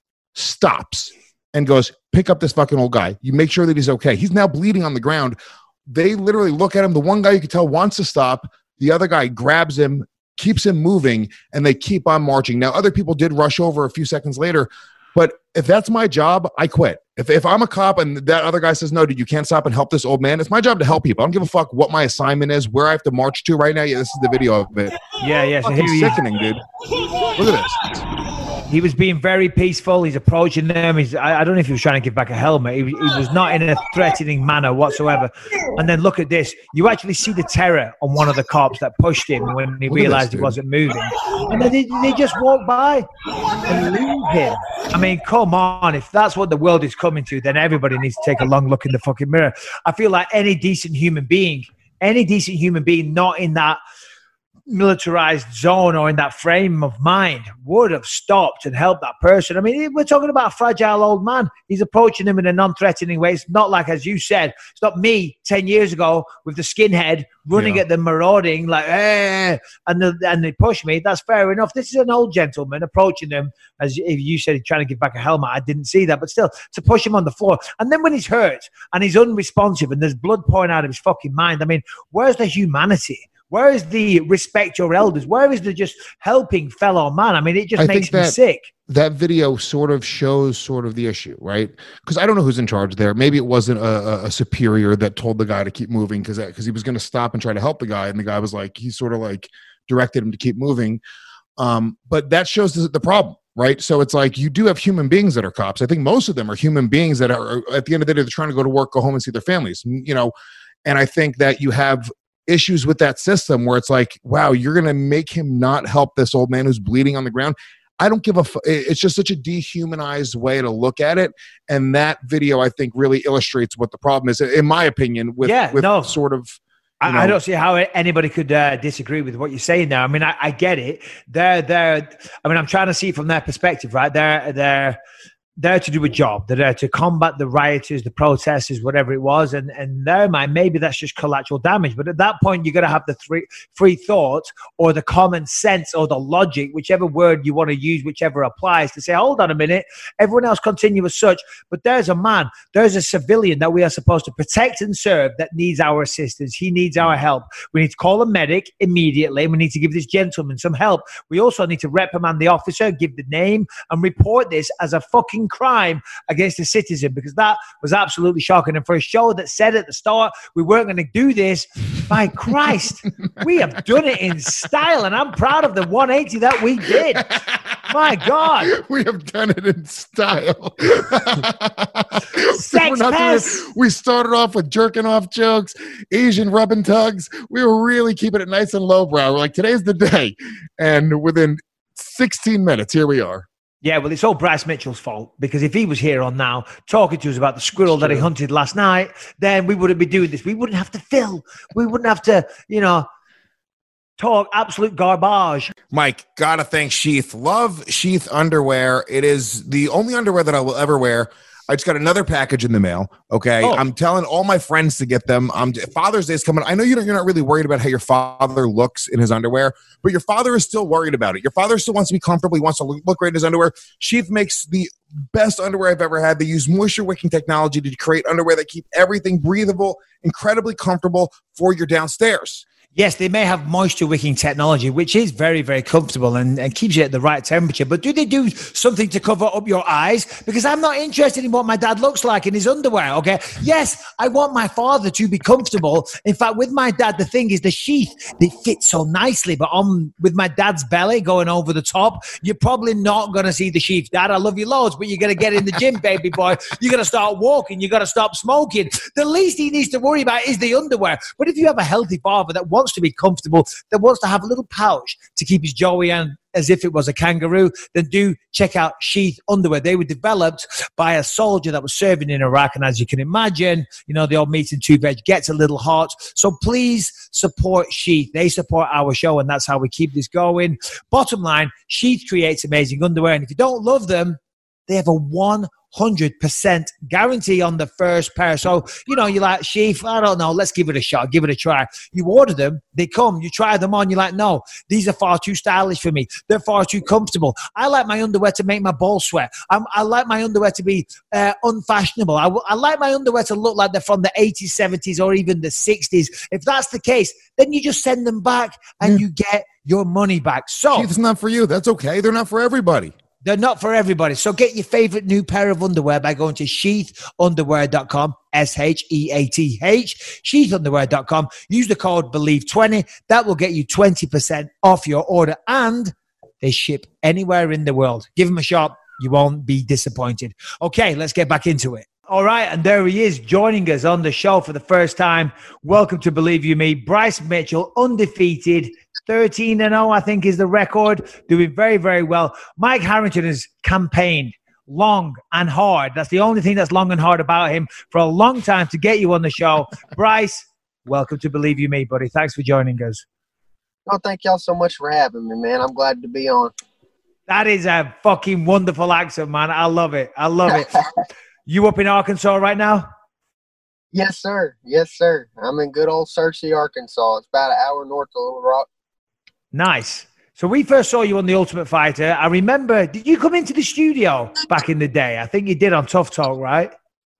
stops and goes, pick up this fucking old guy. You make sure that he's okay. He's now bleeding on the ground. They literally look at him. The one guy you can tell wants to stop. The other guy grabs him, keeps him moving, and they keep on marching. Now, other people did rush over a few seconds later, but if that's my job, I quit. If if I'm a cop and that other guy says, no, dude, you can't stop and help this old man, it's my job to help people. I don't give a fuck what my assignment is, where I have to march to right now. Yeah, this is the video of it. Yeah, yeah. So Fucking here he sickening, dude. Look at this. He was being very peaceful. He's approaching them. He's, I, I don't know if he was trying to give back a helmet. He, he was not in a threatening manner whatsoever. And then look at this. You actually see the terror on one of the cops that pushed him when he Look realized this, he dude. wasn't moving. And then they, they just walk by and leave him. I mean, come on. If that's what the world is coming to, then everybody needs to take a long look in the fucking mirror. I feel like any decent human being, any decent human being not in that militarized zone or in that frame of mind would have stopped and helped that person. I mean, we're talking about a fragile old man. He's approaching him in a non-threatening way. It's not like, as you said, it's not me ten years ago with the skinhead running Yeah. at them, marauding like, eh, and, the, and they push me. That's fair enough. This is an old gentleman approaching them, as if you said, he's trying to give back a helmet. I didn't see that, but still, to push him on the floor. And then when he's hurt and he's unresponsive and there's blood pouring out of his fucking mind, I mean, where's the humanity? Where is the respect your elders? Where is the just helping fellow man? I mean, it just I makes think me that- sick. That video sort of shows sort of the issue, right? Because I don't know who's in charge there. Maybe it wasn't a, a, a superior that told the guy to keep moving because because he was going to stop and try to help the guy, and the guy was like, he sort of like directed him to keep moving. Um, but that shows the, the problem, right? So it's like you do have human beings that are cops. I think most of them are human beings that are, at the end of the day, they're trying to go to work, go home, and see their families, you know. And I think that you have issues with that system where it's like, wow, you're going to make him not help this old man who's bleeding on the ground. I don't give a f- it's just such a dehumanized way to look at it. And that video, I think, really illustrates what the problem is, in my opinion, with, Yeah, with no. sort of, you I, know, I don't see how anybody could uh, disagree with what you're saying there. I mean, I, I get it. They're, they're, I mean, I'm trying to see it from their perspective, right? They're, they're, there to do a job. They're there to combat the rioters, the protesters, whatever it was. And and in their mind, maybe that's just collateral damage. But at that point, you got to have the three, free thought or the common sense or the logic, whichever word you want to use, whichever applies, to say, hold on a minute, everyone else continue as such. But there's a man, there's a civilian that we are supposed to protect and serve that needs our assistance. He needs our help. We need to call a medic immediately. We need to give this gentleman some help. We also need to reprimand the officer, give the name, and report this as a fucking crime against a citizen, because that was absolutely shocking. And for a show that said at the start we weren't going to do this, by Christ, we have done it in style, and I'm proud of the one eighty that we did. My God, we have done it in style. Sex We're not doing pest. it. We started off with jerking off jokes, Asian rub and tugs. We were really keeping it nice and lowbrow. We're like, today's the day, and within sixteen minutes, here we are. Yeah, well, it's all Bryce Mitchell's fault, because if he was here on now talking to us about the squirrel that he hunted last night, then we wouldn't be doing this. We wouldn't have to fill. We wouldn't have to, you know, talk absolute garbage. Mike, gotta thank Sheath. Love Sheath underwear. It is the only underwear that I will ever wear. I just got another package in the mail. Okay. Oh. I'm telling all my friends to get them. Um, Father's Day is coming. I know you don't, you're not really worried about how your father looks in his underwear, but your father is still worried about it. Your father still wants to be comfortable. He wants to look, look great in his underwear. Sheath makes the best underwear I've ever had. They use moisture wicking technology to create underwear that keep everything breathable, incredibly comfortable for your downstairs. Yes, they may have moisture wicking technology, which is very, very comfortable and, and keeps you at the right temperature. But do they do something to cover up your eyes? Because I'm not interested in what my dad looks like in his underwear, okay? Yes, I want my father to be comfortable. In fact, with my dad, the thing is the sheath, they fit so nicely. But on with my dad's belly going over the top, you're probably not going to see the sheath. Dad, I love you loads, but you're going to get in the gym, baby boy. You're going to start walking. You're going to stop smoking. The least he needs to worry about is the underwear. But if you have a healthy father that wants to be comfortable, that wants to have a little pouch to keep his joey on as if it was a kangaroo, then do check out Sheath underwear. They were developed by a soldier that was serving in Iraq, and as you can imagine, you know, the old meat and two veg gets a little hot. So please support Sheath. They support our show, and that's how we keep this going. Bottom line, Sheath creates amazing underwear, and if you don't love them, they have a one hundred percent guarantee on the first pair. So, you know, you're like, Sheath, I don't know, let's give it a shot, give it a try. You order them, they come, you try them on, you're like, no, these are far too stylish for me. They're far too comfortable. I like my underwear to make my balls sweat. I'm, I like my underwear to be uh, unfashionable. I, I like my underwear to look like they're from the eighties, seventies, or even the sixties. If that's the case, then you just send them back and yeah. you get your money back. So, Sheath's not for you. That's okay. They're not for everybody. They're not for everybody. So get your favorite new pair of underwear by going to sheath underwear dot com, S H E A T H, sheath underwear dot com. Use the code believe twenty. That will get you twenty percent off your order, and they ship anywhere in the world. Give them a shot. You won't be disappointed. Okay, let's get back into it. All right, and there he is joining us on the show for the first time. Welcome to Believe You Me, Bryce Mitchell, undefeated, thirteen and oh, I think is the record, doing very, very well. Mike Harrington has campaigned long and hard. That's the only thing that's long and hard about him for a long time to get you on the show. Bryce, welcome to Believe You Me, buddy. Thanks for joining us. Oh, thank y'all so much for having me, man. I'm glad to be on. That is a fucking wonderful accent, man. I love it. I love it. You up in Arkansas right now? Yes, sir. Yes, sir. I'm in good old Searcy, Arkansas. It's about an hour north of Little Rock. Nice. So we first saw you on The Ultimate Fighter. I remember, did you come into the studio back in the day? I think you did on Tough Talk, right?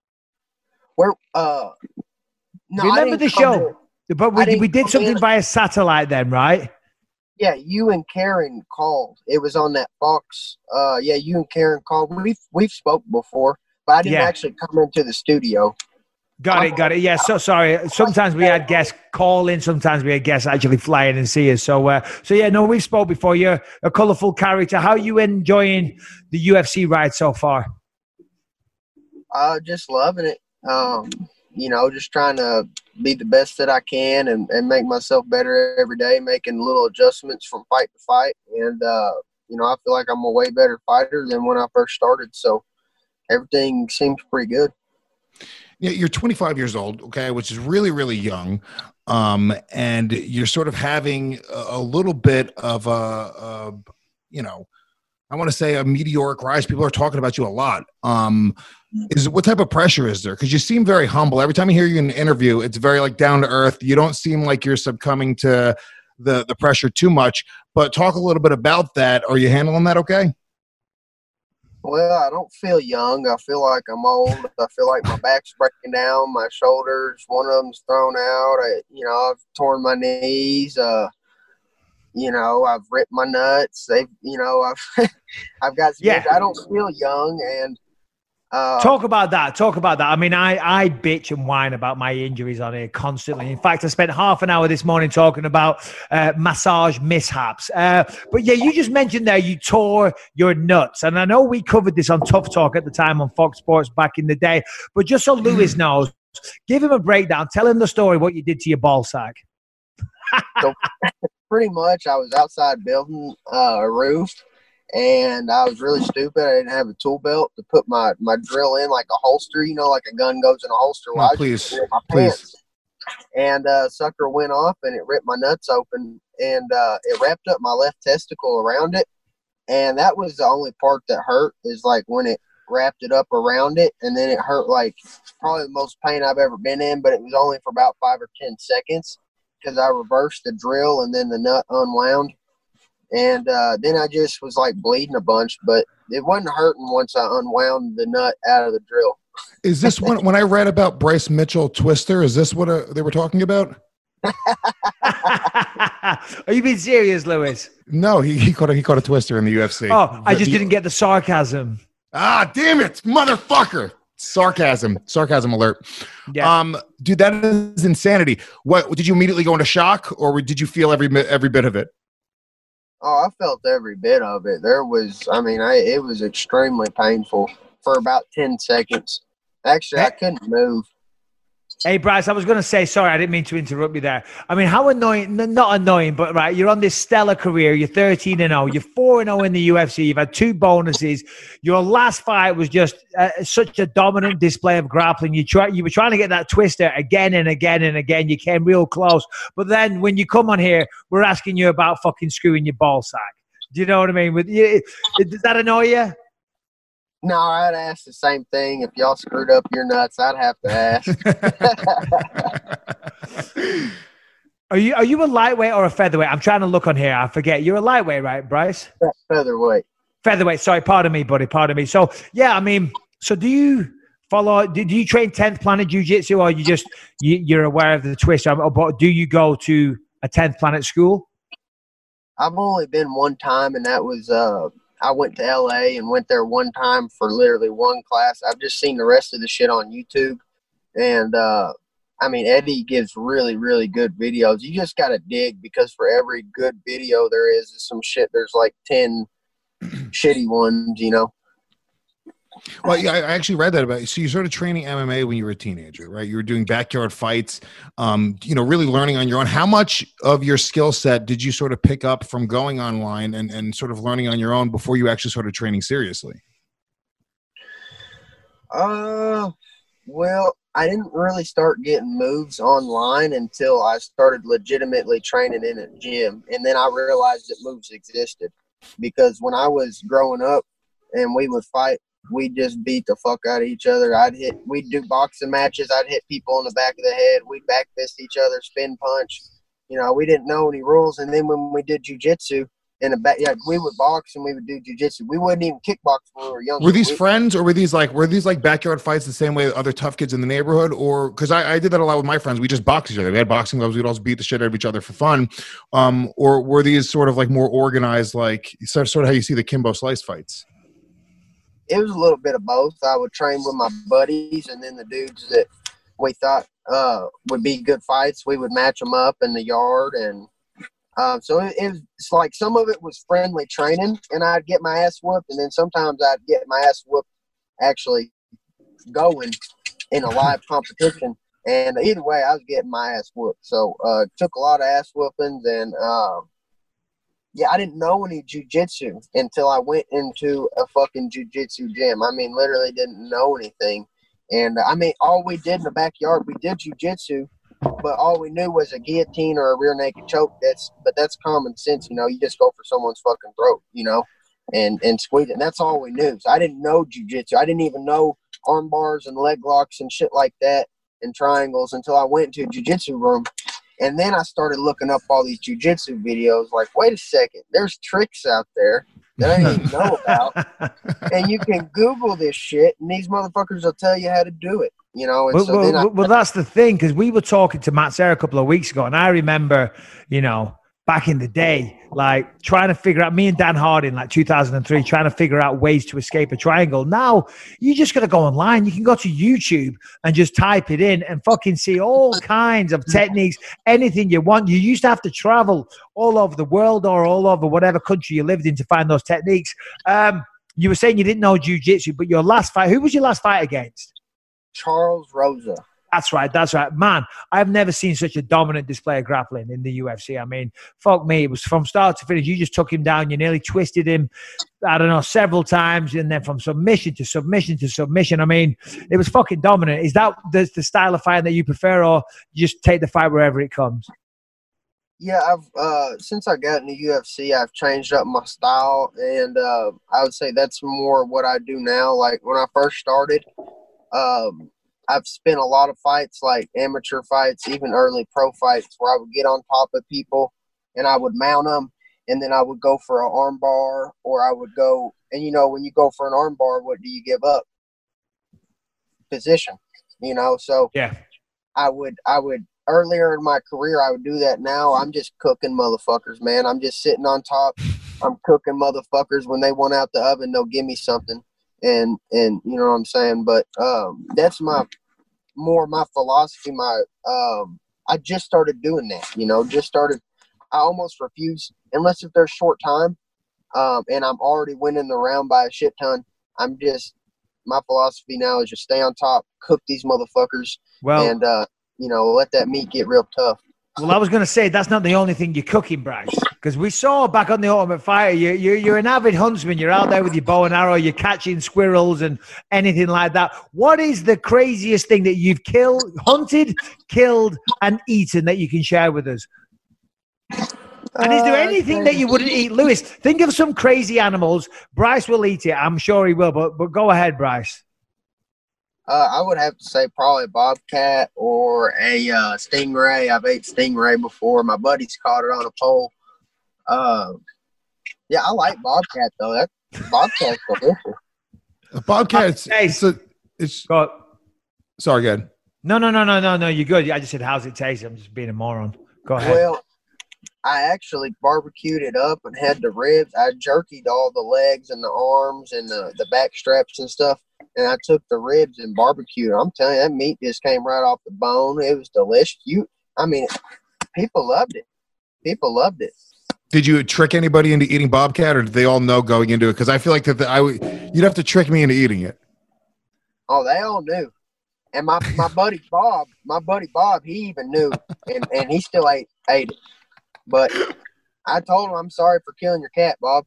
Where? Uh, no, remember the show? In, but we, we did something in. via satellite then, right? Yeah, you and Karen called. It was on that Fox. Uh, yeah, you and Karen called. We've, we've spoke before. But I didn't yeah. actually come into the studio. Got it, got it. Yeah, so sorry. Sometimes we had guests call in. Sometimes we had guests actually fly in and see us. So, uh, so yeah, no, we've spoke before. You're a colourful character. How are you enjoying the U F C ride so far? Uh, just loving it. Um, you know, just trying to be the best that I can and, and make myself better every day, making little adjustments from fight to fight. And, uh, you know, I feel like I'm a way better fighter than when I first started. So, everything seems pretty good. Yeah, you're twenty-five years old, okay, which is really, really young. Um, and you're sort of having a, a little bit of a, a, you know, I want to say a meteoric rise. People are talking about you a lot. Um, is what type of pressure is there? Because you seem very humble. Every time I hear you in an interview, it's very like down to earth. You don't seem like you're succumbing to the the pressure too much. But talk a little bit about that. Are you handling that okay? Well, I don't feel young. I feel like I'm old. I feel like my back's breaking down, my shoulders, one of them's thrown out. I, you know, I've torn my knees. Uh, you know, I've ripped my nuts. They've, you know, I've, I've got. Some yeah. I don't feel young, and uh, talk about that. Talk about that. I mean, I I bitch and whine about my injuries on here constantly. In fact, I spent half an hour this morning talking about uh, massage mishaps. Uh, but yeah, you just mentioned there you tore your nuts, and I know we covered this on Tough Talk at the time on Fox Sports back in the day. But just so Lewis knows, give him a breakdown. Tell him the story what you did to your ball sack. So, pretty much, I was outside building uh, a roof. And I was really stupid. I didn't have a tool belt to put my, my drill in, like a holster, you know, like a gun goes in a holster. Oh, please, my please. Pants. And uh, sucker went off, and it ripped my nuts open, and uh, it wrapped up my left testicle around it. And that was the only part that hurt, is like when it wrapped it up around it, and then it hurt like probably the most pain I've ever been in, but it was only for about five or ten seconds because I reversed the drill and then the nut unwound. And uh, then I just was like bleeding a bunch, but it wasn't hurting once I unwound the nut out of the drill. Is this when, when I read about Bryce Mitchell Twister, is this what uh, they were talking about? Are you being serious, Lewis? No, he, he caught a, he caught a twister in the U F C. Oh, I just the, didn't get the sarcasm. Ah, damn it, motherfucker. Sarcasm. Sarcasm alert. Yeah. Um, dude, that is insanity. What did you immediately go into shock, or did you feel every every bit of it? Oh, I felt every bit of it. There was, I mean, I it was extremely painful for about ten seconds. Actually, I couldn't move. Hey, Bryce, I was going to say, sorry, I didn't mean to interrupt you there. I mean, how annoying, n- not annoying, but right, you're on this stellar career. You're thirteen and oh. You're four and oh in the U F C. You've had two bonuses. Your last fight was just uh, such a dominant display of grappling. You try, you were trying to get that twister again and again and again. You came real close. But then when you come on here, we're asking you about fucking screwing your ball sack. Do you know what I mean? With you, does that annoy you? No, I'd ask the same thing. If y'all screwed up your nuts, I'd have to ask. Are you are you a lightweight or a featherweight? I'm trying to look on here. I forget. You're a lightweight, right, Bryce? Featherweight. Featherweight. Sorry, pardon me, buddy. Pardon me. So, yeah, I mean, so do you follow, do, do you train tenth Planet Jiu-Jitsu, or you just, you, you're aware of the twist? Or, but do you go to a tenth Planet school? I've only been one time, and that was uh, – I went to L A and went there one time for literally one class. I've just seen the rest of the shit on YouTube. And, uh, I mean, Eddie gives really, really good videos. You just got to dig, because for every good video there is some shit, there's like ten shitty ones, you know? Well, yeah, I actually read that about you. So you started training M M A when you were a teenager, right? You were doing backyard fights, um, you know, really learning on your own. How much of your skill set did you sort of pick up from going online and, and sort of learning on your own before you actually started training seriously? Uh, well, I didn't really start getting moves online until I started legitimately training in a gym. And then I realized that moves existed, because when I was growing up and we would fight, we just beat the fuck out of each other. I'd hit, we'd do boxing matches. I'd hit people on the back of the head. We'd back fist each other, spin punch. You know, we didn't know any rules. And then when we did jujitsu in the back, yeah, we would box and we would do jujitsu. We wouldn't even kickbox when we were younger. Were these we, friends, or were these like, were these like backyard fights the same way that other tough kids in the neighborhood? Or, cause I, I did that a lot with my friends. We just boxed each other. We had boxing gloves. We'd also beat the shit out of each other for fun. Um, or were these sort of like more organized, like sort of, sort of how you see the Kimbo Slice fights? It was a little bit of both. I would train with my buddies, and then the dudes that we thought uh, would be good fights, we would match them up in the yard. And uh, so it, it was it's like some of it was friendly training, and I'd get my ass whooped, and then sometimes I'd get my ass whooped actually going in a live competition. And either way, I was getting my ass whooped. So uh, it took a lot of ass whoopings, and uh, yeah, I didn't know any jiu-jitsu until I went into a fucking jiu-jitsu gym. I mean, literally didn't know anything. And, I mean, all we did in the backyard, we did jiu-jitsu, but all we knew was a guillotine or a rear naked choke. That's But that's common sense, you know. You just go for someone's fucking throat, you know, and, and squeeze it. And that's all we knew. So I didn't know jiu-jitsu. I didn't even know arm bars and leg locks and shit like that and triangles until I went to a jiu-jitsu room. And then I started looking up all these jiu-jitsu videos, like, wait a second, there's tricks out there that I didn't even know about. And you can Google this shit, and these motherfuckers will tell you how to do it, you know? And well, so well, then I, well, that's the thing, because we were talking to Matt Serra a couple of weeks ago, and I remember, you know, back in the day, like trying to figure out, me and Dan Harding, like two thousand three, trying to figure out ways to escape a triangle. Now, you just got to go online. You can go to YouTube and just type it in and fucking see all kinds of techniques, anything you want. You used to have to travel all over the world or all over whatever country you lived in to find those techniques. Um, you were saying you didn't know jiu-jitsu, but your last fight, who was your last fight against? Charles Rosa. That's right. That's right. Man, I've never seen such a dominant display of grappling in the U F C. I mean, fuck me. It was from start to finish. You just took him down. You nearly twisted him, I don't know, several times. And then from submission to submission to submission. I mean, it was fucking dominant. Is that the, the style of fight that you prefer, or you just take the fight wherever it comes? Yeah, I've uh, since I got in the U F C, I've changed up my style, and uh, I would say that's more what I do now. Like when I first started, um, I've spent a lot of fights, like amateur fights, even early pro fights, where I would get on top of people and I would mount them, and then I would go for an arm bar, or I would go, and you know, when you go for an arm bar, what do you give up? Position, you know. So yeah, I would, I would. Earlier in my career, I would do that. Now I'm just cooking motherfuckers, man. I'm just sitting on top. I'm cooking motherfuckers. When they want out the oven, they'll give me something. And, and you know what I'm saying? But um, that's my more my philosophy. My um, I just started doing that, you know, just started. I almost refuse, unless if there's short time um, and I'm already winning the round by a shit ton. I'm just, my philosophy now is just stay on top, cook these motherfuckers, well, and, uh, you know, let that meat get real tough. Well, I was going to say that's not the only thing you're cooking, Bryce, because we saw back on the Ultimate Fighter, you, you, you're an avid huntsman. You're out there with your bow and arrow. You're catching squirrels and anything like that. What is the craziest thing that you've killed, hunted, killed, and eaten that you can share with us? And is there anything uh, that you wouldn't eat? Lewis, think of some crazy animals. Bryce will eat it. I'm sure he will, but, but go ahead, Bryce. Uh, I would have to say probably a bobcat or a uh, stingray. I've ate stingray before. My buddies caught it on a pole. Uh, yeah, I like bobcat though. That bobcat's delicious. A bobcat's hey, it's a, it's. Go, sorry, go ahead. No, no, no, no, no, no. You're good. I just said, how's it taste? I'm just being a moron. Go ahead. Well, I actually barbecued it up and had the ribs. I jerkied all the legs and the arms and the, the back straps and stuff. And I took the ribs and barbecued. I'm telling you, that meat just came right off the bone. It was delicious. You, I mean, people loved it. People loved it. Did you trick anybody into eating bobcat, or did they all know going into it? Because I feel like that the, I w- you'd have to trick me into eating it. Oh, they all knew. And my, my buddy Bob, my buddy Bob, he even knew, and, and he still ate ate it. But I told him, I'm sorry for killing your cat, Bob.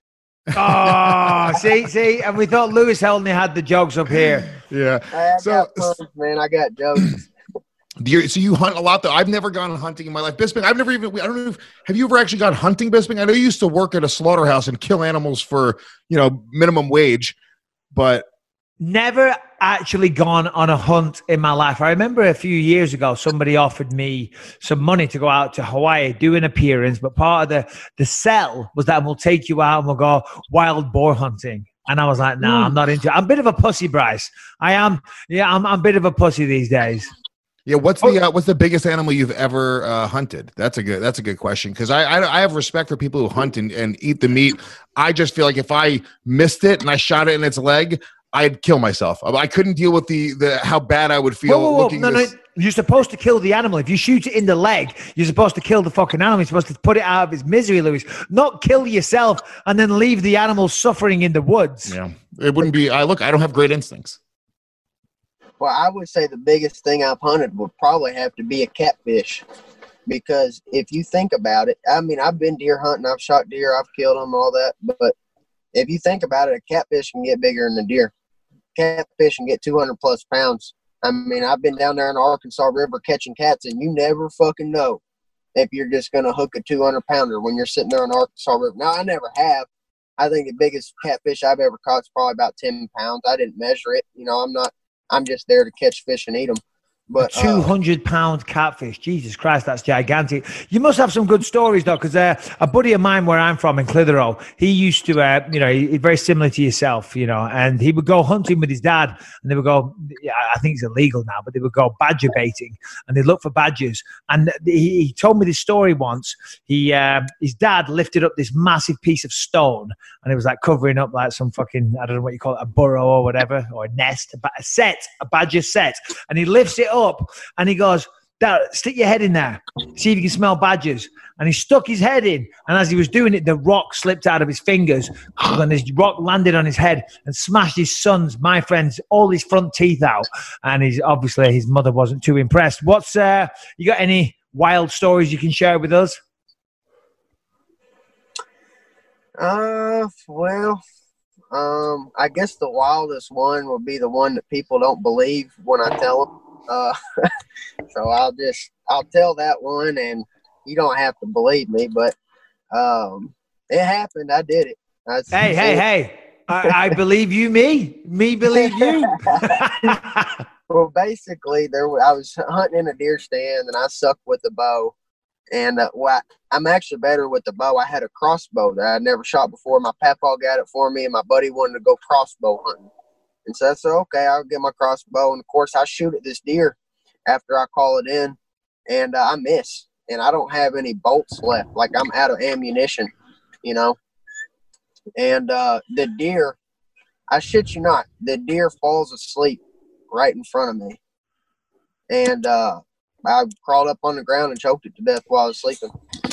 Oh, see, see, and we thought Lewis only had the jokes up here. Yeah. I so, got puns, man. I got jokes. Do you, so you hunt a lot, though? I've never gone hunting in my life. Bisping, I've never even, I don't know if, have you ever actually gone hunting, Bisping? I know you used to work at a slaughterhouse and kill animals for, you know, minimum wage, but. Never actually gone on a hunt in my life. I remember a few years ago, somebody offered me some money to go out to Hawaii, do an appearance, but part of the, the sell was that we'll take you out and we'll go wild boar hunting. And I was like, no, nah, I'm not into it. I'm a bit of a pussy, Bryce. I am. Yeah, I'm, I'm a bit of a pussy these days. Yeah, what's the uh, what's the biggest animal you've ever uh, hunted? That's a good that's a good question, because I, I I have respect for people who hunt and, and eat the meat. I just feel like if I missed it and I shot it in its leg, I'd kill myself. I couldn't deal with the, the how bad I would feel. Whoa, whoa, whoa. looking no, this. no, you're supposed to kill the animal. If you shoot it in the leg, you're supposed to kill the fucking animal. You're supposed to put it out of its misery, Lewis. Not kill yourself and then leave the animal suffering in the woods. Yeah, it wouldn't be. I look. I don't have great instincts. Well, I would say the biggest thing I've hunted would probably have to be a catfish, because if you think about it, I mean, I've been deer hunting. I've shot deer. I've killed them, all that. But if you think about it, a catfish can get bigger than a deer. Catfish and get two hundred plus pounds. I mean, I've been down there in the Arkansas River catching cats, and you never fucking know if you're just going to hook a two hundred pounder when you're sitting there in the Arkansas River. Now, I never have. I think the biggest catfish I've ever caught is probably about ten pounds. I didn't measure it. You know, I'm not, I'm just there to catch fish and eat them. But a two hundred pound catfish. Jesus Christ, that's gigantic. You must have some good stories, though, because uh, a buddy of mine where I'm from in Clitheroe, he used to, uh, you know, he, very similar to yourself, you know, and he would go hunting with his dad, and they would go, yeah, I think it's illegal now, but they would go badger baiting, and they'd look for badgers. And he, he told me this story once. He, uh, his dad lifted up this massive piece of stone, and it was like covering up like some fucking, I don't know what you call it, a burrow or whatever, or a nest, a, a set, a badger set. And he lifts it up, and he goes, Dad, stick your head in there, see if you can smell badgers. And he stuck his head in, and as he was doing it, the rock slipped out of his fingers, and this rock landed on his head and smashed his son's, my friend's, all his front teeth out. And he's obviously his mother wasn't too impressed. What's uh, you got any wild stories you can share with us? Uh, well, um, I guess the wildest one would be the one that people don't believe when I tell them. Uh, so I'll just, I'll tell that one. And you don't have to believe me, but um, it happened. I did it. I, hey, hey, hey! I, I believe you. Me, me believe you. Well, basically, there I was hunting in a deer stand, and I sucked with the bow. And uh, well, I, I'm actually better with the bow. I had a crossbow that I had never shot before. My papaw got it for me, and my buddy wanted to go crossbow hunting. And so I said, okay, I'll get my crossbow. And, of course, I shoot at this deer after I call it in, and uh, I miss. And I don't have any bolts left. Like, I'm out of ammunition, you know. And uh, the deer, I shit you not, the deer falls asleep right in front of me. And uh, I crawled up on the ground and choked it to death while I was sleeping.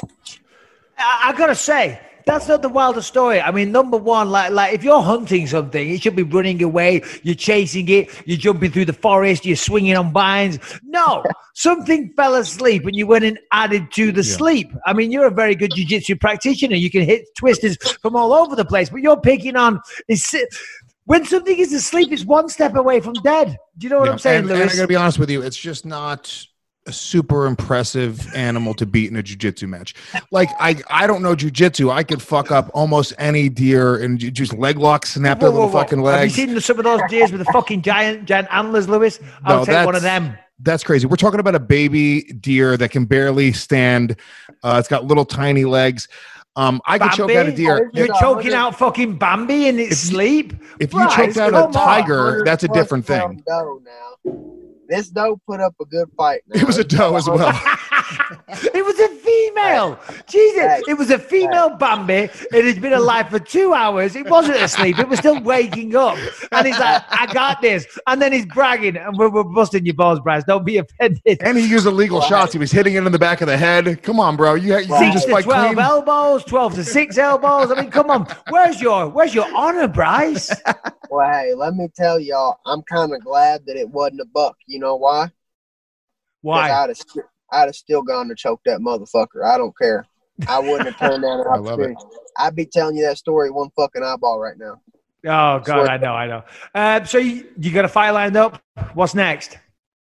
I, I got to say, that's not the wildest story. I mean, number one, like, like if you're hunting something, it should be running away. You're chasing it. You're jumping through the forest. You're swinging on vines. No, something fell asleep and you went and added to the yeah. sleep. I mean, you're a very good jiu-jitsu practitioner. You can hit twisters from all over the place, but you're picking on is when something is asleep, it's one step away from dead. Do you know what yeah. I'm saying, and, Lewis? And I got to be honest with you, it's just not a super impressive animal to beat in a jiu-jitsu match. Like, I I don't know jiu-jitsu. I could fuck up almost any deer and just leg lock, snap their little whoa, whoa. fucking legs. Have you seen some of those deers with the fucking giant giant antlers, Lewis? I'll no, take one of them. That's crazy. We're talking about a baby deer that can barely stand. Uh, it's got little tiny legs. Um, I could choke out a deer. You're choking out fucking Bambi in its if, sleep? If you choked out a tiger, that's a different thing. Doe now. This doe put up a good fight. Now. It was a doe as well. It was a female. Jesus. Hey, it was a female hey. Bambi. It had been alive for two hours. It wasn't asleep. It was still waking up. And he's like, I got this. And then he's bragging. And we're, we're busting your balls, Bryce. Don't be offended. And he used illegal right. shots. He was hitting it in the back of the head. Come on, bro. You, you right. just Six to twelve clean. Elbows, twelve to six elbows. I mean, come on. Where's your Where's your honor, Bryce? Well, hey, let me tell y'all, I'm kind of glad that it wasn't a buck. You know why? Why? I'd have, st- I'd have still gone to choke that motherfucker. I don't care. I wouldn't have turned down an opportunity. I'd be telling you that story one fucking eyeball right now. Oh, God, I know, I know. Uh, so you, you got a fight lined up? What's next?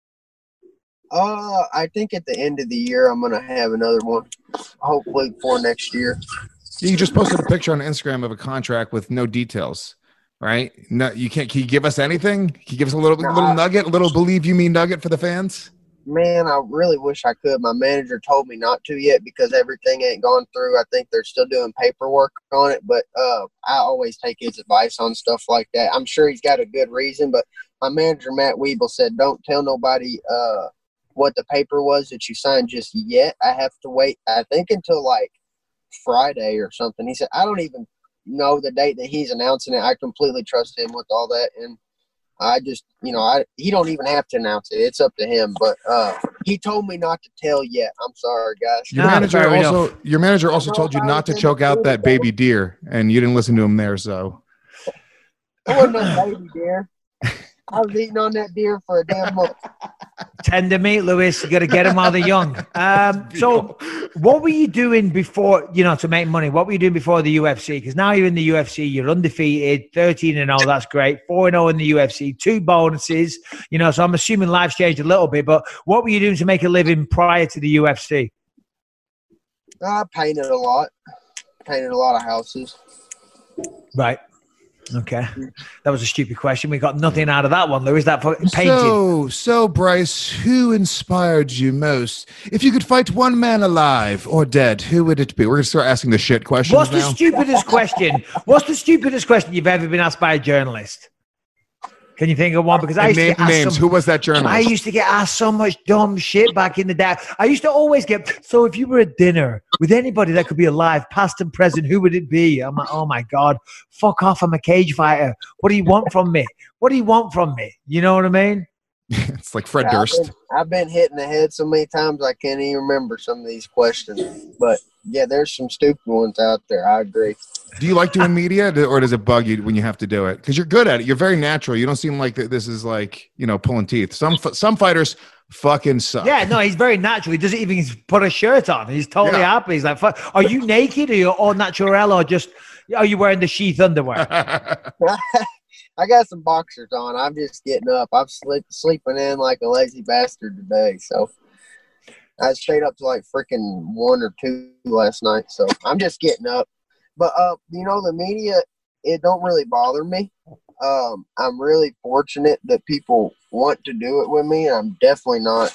Uh, I think at the end of the year, I'm going to have another one, hopefully for next year. You just posted a picture on Instagram of a contract with no details. Right? No, you can't. Can you give us anything? Can you give us a little, no, little I, nugget, a little believe you me nugget for the fans? Man, I really wish I could. My manager told me not to yet because everything ain't gone through. I think they're still doing paperwork on it, but uh, I always take his advice on stuff like that. I'm sure he's got a good reason, but my manager Matt Weeble said, "Don't tell nobody uh, what the paper was that you signed just yet. I have to wait. I think until like Friday or something." He said, "I don't even know the date that he's announcing it. I completely trust him with all that, and I just, you know, I he don't even have to announce it. It's up to him. But uh, he told me not to tell yet. I'm sorry, guys. Your manager also, your manager also told you not to choke out that baby deer, and you didn't listen to him there. So, there wasn't no baby deer. I was eating on that deer for a damn month. Tender meat, Lewis. You got to get them while they're young. Um, so, what were you doing before, you know, to make money? What were you doing before the U F C? Because now you're in the U F C, you're undefeated, thirteen and oh, that's great. four and oh in the U F C, two bonuses, you know, so I'm assuming life's changed a little bit. But what were you doing to make a living prior to the U F C? I painted a lot. Painted a lot of houses. Right. Okay, that was a stupid question. We got nothing out of that one, Lewis. That painting. So, so Bryce, who inspired you most? If you could fight one man alive or dead, who would it be? We're gonna start asking the shit questions. What's now. the stupidest question? What's the stupidest question you've ever been asked by a journalist? Can you think of one? Because I used name, to get names. Some, Who was that journalist? I used to get asked so much dumb shit back in the day. I used to always get, so if you were at dinner with anybody that could be alive, past and present, who would it be? I'm like, oh my God, fuck off. I'm a cage fighter. What do you want from me? What do you want from me? You know what I mean? It's like Fred yeah, Durst. I've been, I've been hit in the head so many times I can't even remember some of these questions. But yeah, there's some stupid ones out there. I agree. Do you like doing media, or does it bug you when you have to do it? Because you're good at it. You're very natural. You don't seem like this is like, you know, pulling teeth. Some some fighters fucking suck. Yeah, no, he's very natural. He doesn't even put a shirt on. He's totally yeah. happy. He's like, fuck. Are you naked, or you're all natural, or just are you wearing the sheath underwear? I got some boxers on. I'm just getting up. I'm sleep, sleeping in like a lazy bastard today. So, I stayed up to like freaking one or two last night, so I'm just getting up. But uh, you know, the media, it don't really bother me. Um, I'm really fortunate that people want to do it with me, and I'm definitely not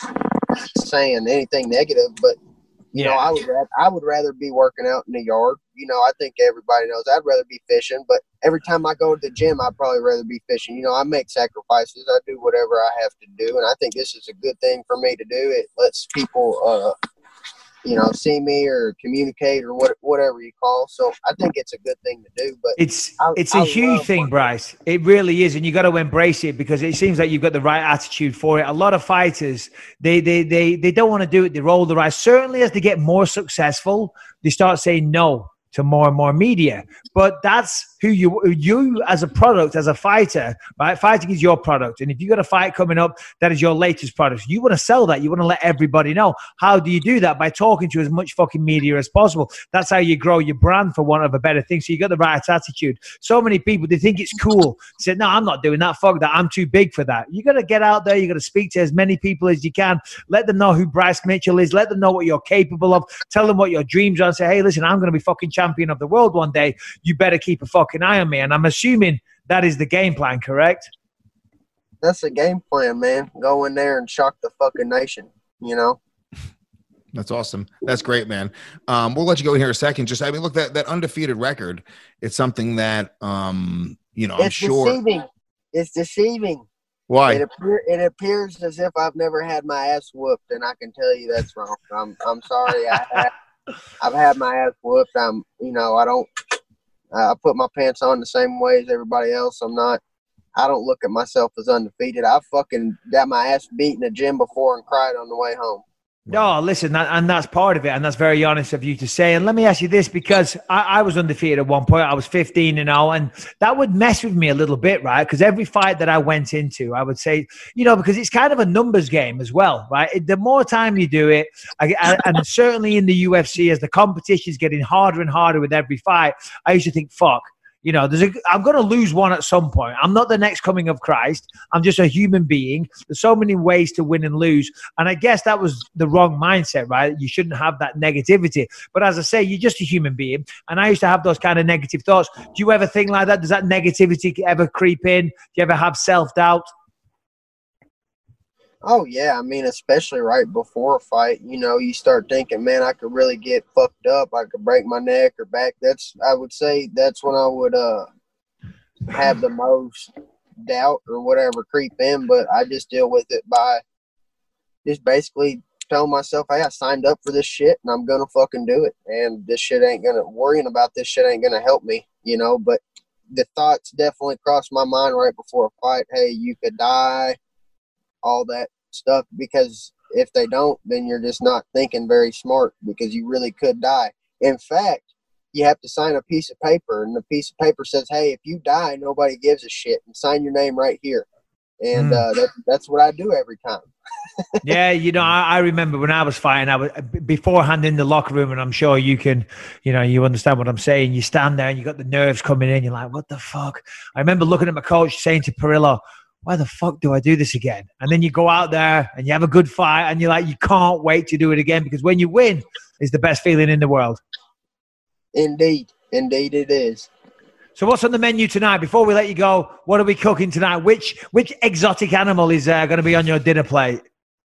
saying anything negative. But you yeah. know, I would rather, I would rather be working out in the yard. You know, I think everybody knows I'd rather be fishing. But every time I go to the gym, I'd probably rather be fishing. You know, I make sacrifices. I do whatever I have to do, and I think this is a good thing for me to do. It lets people, uh, you know, see me or communicate or what, whatever you call. So I think it's a good thing to do. But it's I, it's a I huge thing, Bryce. It really is, and you got to embrace it because it seems like you've got the right attitude for it. A lot of fighters, they they they they don't want to do it. They roll the eyes. Certainly, as they get more successful, they start saying no to more and more media. But that's who you you as a product, as a fighter, right? Fighting is your product. And if you've got a fight coming up, that is your latest product. You want to sell that. You want to let everybody know. How do you do that? By talking to as much fucking media as possible. That's how you grow your brand, for want of a better thing. So you got the right attitude. So many people, they think it's cool. Say, no, I'm not doing that. Fuck that. I'm too big for that. You got to get out there. You got to speak to as many people as you can. Let them know who Bryce Mitchell is. Let them know what you're capable of. Tell them what your dreams are and say, hey, listen, I'm going to be fucking champion of the world one day. You better keep a fucking eye on me. And I'm assuming that is the game plan, correct? That's the game plan, man. Go in there and shock the fucking nation, you know? That's awesome. That's great, man. Um, we'll let you go in here a second. Just, I mean, look, that, that undefeated record, it's something that, um, you know, I'm it's sure. Deceiving. It's deceiving. Why? It, appear, it appears as if I've never had my ass whooped, and I can tell you that's wrong. I'm I'm sorry. I have, I've had my ass whooped. I'm, you know, I don't, I put my pants on the same way as everybody else. I'm not, I don't look at myself as undefeated. I fucking got my ass beat in the gym before and cried on the way home. No, listen, that, and that's part of it, and that's very honest of you to say. And let me ask you this, because I, I was undefeated at one point. I was fifteen and all, and that would mess with me a little bit, right? Because every fight that I went into, I would say, you know, because it's kind of a numbers game as well, right? It, the more time you do it, I, I, and certainly in the U F C, as the competition is getting harder and harder with every fight, I used to think, fuck. You know, there's a, I'm going to lose one at some point. I'm not the next coming of Christ. I'm just a human being. There's so many ways to win and lose. And I guess that was the wrong mindset, right? You shouldn't have that negativity. But as I say, you're just a human being. And I used to have those kind of negative thoughts. Do you ever think like that? Does that negativity ever creep in? Do you ever have self-doubt? Oh, yeah. I mean, especially right before a fight, you know, you start thinking, man, I could really get fucked up. I could break my neck or back. That's, I would say that's when I would uh have the most doubt or whatever creep in. But I just deal with it by just basically telling myself, hey, I signed up for this shit and I'm going to fucking do it. And this shit ain't going to, worrying about this shit ain't going to help me, you know. But the thoughts definitely crossed my mind right before a fight. Hey, you could die. All that stuff, because if they don't, then you're just not thinking very smart, because you really could die. In fact, you have to sign a piece of paper, and the piece of paper says, hey, if you die, nobody gives a shit, and sign your name right here. And mm. uh, that, that's what I do every time. Yeah, you know, I, I remember when I was fighting, I was beforehand in the locker room, and I'm sure you can, you know, you understand what I'm saying. You stand there and you got the nerves coming in. You're like, what the fuck? I remember looking at my coach saying to Perillo, why the fuck do I do this again? And then you go out there and you have a good fight and you're like, you can't wait to do it again, because when you win, it's the best feeling in the world. Indeed. Indeed it is. So what's on the menu tonight? Before we let you go, what are we cooking tonight? Which which exotic animal is uh, going to be on your dinner plate?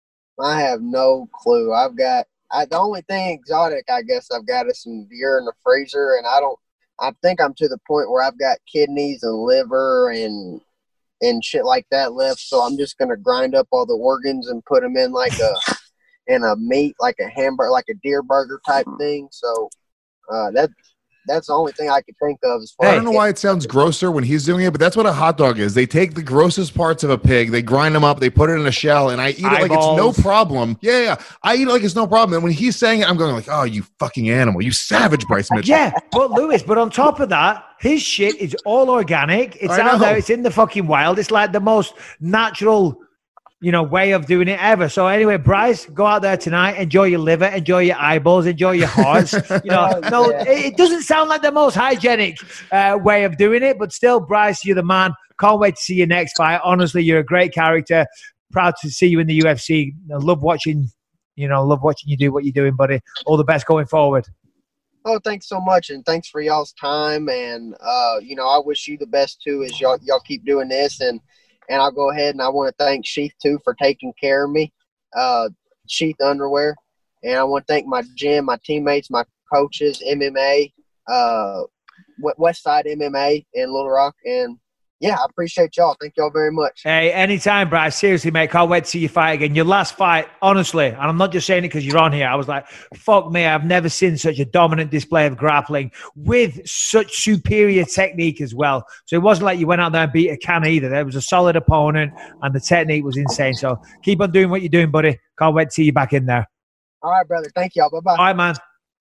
I have no clue. I've got, I, the only thing exotic I guess I've got is some deer in the freezer, and I don't, I think I'm to the point where I've got kidneys and liver and and shit like that left, so I'm just gonna grind up all the organs and put them in like a in a meat, like a hamburger, like a deer burger type thing. So uh, that that's the only thing I could think of. As far I don't know as why it sounds grosser when he's doing it, but that's what a hot dog is. They take the grossest parts of a pig, they grind them up, they put it in a shell, and I eat it like it's no problem. Yeah, yeah, I eat it like it's no problem. And when he's saying it, I'm going like, "Oh, you fucking animal, you savage, Bryce Mitchell." Yeah, but Lewis, but on top of that, his shit is all organic. It's I out know. there. It's in the fucking wild. It's like the most natural, you know, way of doing it ever. So anyway, Bryce, go out there tonight. Enjoy your liver. Enjoy your eyeballs. Enjoy your hearts. You know, Oh, no, yeah. it, it doesn't sound like the most hygienic uh, way of doing it, but still, Bryce, you're the man. Can't wait to see your next fight. Honestly, you're a great character. Proud to see you in the U F C. I love watching You know, love watching you do what you're doing, buddy. All the best going forward. Oh, thanks so much, and thanks for y'all's time. And uh, you know, I wish you the best too, as y'all y'all keep doing this. And and I'll go ahead and I want to thank Sheath too for taking care of me, uh, Sheath Underwear. And I want to thank my gym, my teammates, my coaches, M M A, uh, West Side M M A in Little Rock. And yeah, I appreciate y'all. Thank y'all very much. Hey, anytime, Bryce. Seriously, mate. Can't wait to see you fight again. Your last fight, honestly, and I'm not just saying it because you're on here. I was like, fuck me. I've never seen such a dominant display of grappling with such superior technique as well. So it wasn't like you went out there and beat a can either. There was a solid opponent, and the technique was insane. So keep on doing what you're doing, buddy. Can't wait to see you back in there. All right, brother. Thank y'all. Bye-bye. All right, man.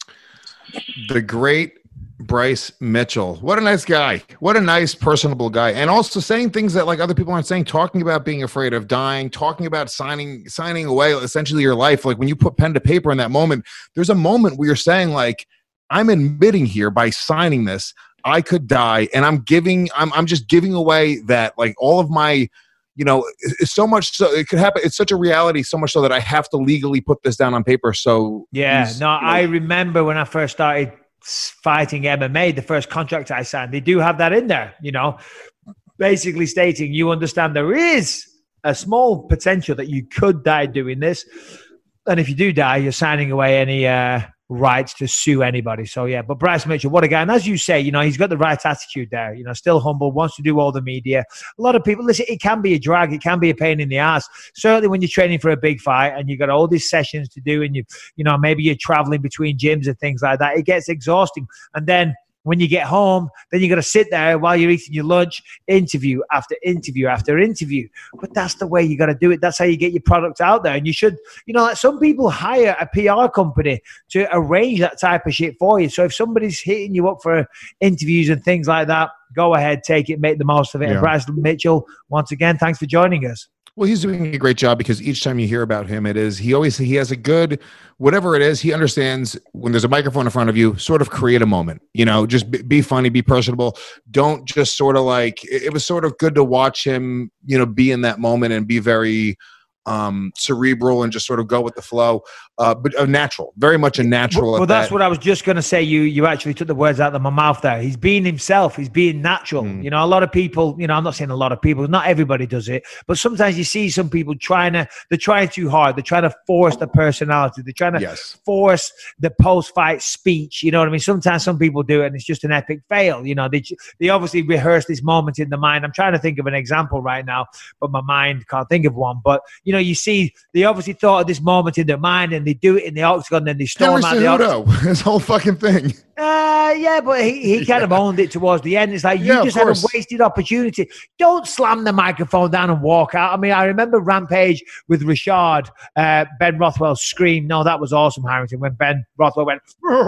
The great Bryce Mitchell. What a nice guy. What a nice, personable guy. And also saying things that like other people aren't saying, talking about being afraid of dying, talking about signing, signing away essentially your life. Like when you put pen to paper in that moment, there's a moment where you're saying like, I'm admitting here by signing this, I could die. And I'm giving, I'm, I'm just giving away that like all of my, you know, it's so much so it could happen. It's such a reality, so much so that I have to legally put this down on paper. So yeah, no, you know, I remember when I first started fighting M M A, the first contract I signed, they do have that in there, you know, basically stating you understand there is a small potential that you could die doing this. And if you do die, you're signing away any uh, rights to sue anybody. So, yeah, but Bryce Mitchell, what a guy. And as you say, you know, he's got the right attitude there, you know, still humble, wants to do all the media. A lot of people, listen, it can be a drag. It can be a pain in the ass. Certainly when you're training for a big fight and you've got all these sessions to do and, you, you know, maybe you're traveling between gyms and things like that, it gets exhausting. And then when you get home, then you got to sit there while you're eating your lunch, interview after interview after interview. But that's the way you got to do it. That's how you get your product out there. And you should, you know, like some people hire a P R company to arrange that type of shit for you. So if somebody's hitting you up for interviews and things like that, go ahead, take it, make the most of it. Yeah. And Bryce Mitchell, once again, thanks for joining us. Well, he's doing a great job because each time you hear about him, it is, he always, he has a good, whatever it is, he understands when there's a microphone in front of you, sort of create a moment, you know, just be, be funny, be personable. Don't just sort of like, it, it was sort of good to watch him, you know, be in that moment and be very um, cerebral and just sort of go with the flow, uh, but a natural, very much a natural. Well, at that's that. what I was just going to say. You you actually took the words out of my mouth there. He's being himself. He's being natural. Mm. You know, a lot of people, you know, I'm not saying a lot of people, not everybody does it, but sometimes you see some people trying to, they're trying too hard. They're trying to force the personality. They're trying to yes. force the post-fight speech. You know what I mean? Sometimes some people do it and it's just an epic fail. You know, they, they obviously rehearse this moment in the mind. I'm trying to think of an example right now, but my mind can't think of one. But, you know, you see, they obviously thought of this moment in their mind and they do it in the octagon, then they storm out the octagon. His whole fucking thing. Uh, yeah, but he, he kind of owned it towards the end. It's like, you yeah, just had a wasted opportunity. Don't slam the microphone down and walk out. I mean, I remember Rampage with Rashad, uh, Ben Rothwell screamed. No, that was awesome, Harrington, when Ben Rothwell went,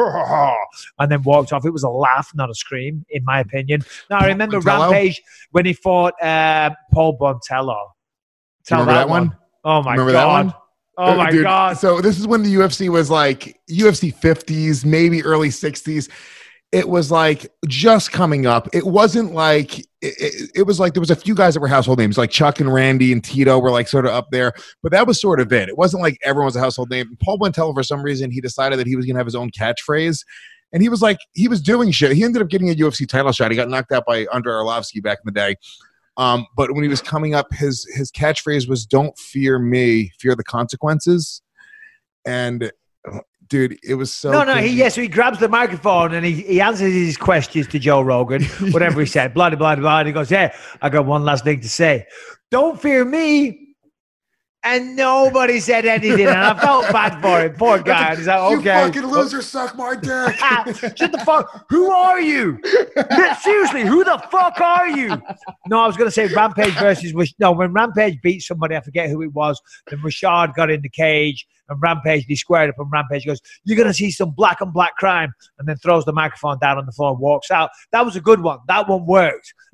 and then walked off. It was a laugh, not a scream, in my opinion. Now, I remember Bontello? Rampage when he fought uh, Paul Bontello. Do you remember that one? one? Oh, my remember God. That one? Oh, my Dude, God. So this is when the U F C was like U F C fifties, maybe early sixties. It was like just coming up. It wasn't like, it, it, it was like there was a few guys that were household names, like Chuck and Randy and Tito were like sort of up there. But that was sort of it. It wasn't like everyone was a household name. And Paul Bontello, for some reason, he decided that he was going to have his own catchphrase. And he was like, he was doing shit. He ended up getting a U F C title shot. He got knocked out by Andrei Arlovsky back in the day. Um, but when he was coming up, his his catchphrase was "Don't fear me, fear the consequences." And dude, it was so no, no. He yeah, so he grabs the microphone and he, he answers his questions to Joe Rogan, whatever he said, blah blah blah. And he goes, "Yeah, I got one last thing to say. Don't fear me." And nobody said anything, and I felt bad for him. Poor guy. And he's like, okay. You fucking loser, suck my dick. Shut the fuck. Who are you? Seriously, who the fuck are you? No, I was going to say Rampage versus Rash- no. When Rampage beat somebody, I forget who it was. Then Rashad got in the cage, and Rampage he squared up, and Rampage goes, "You're going to see some black and black crime," and then throws the microphone down on the floor and walks out. That was a good one. That one worked.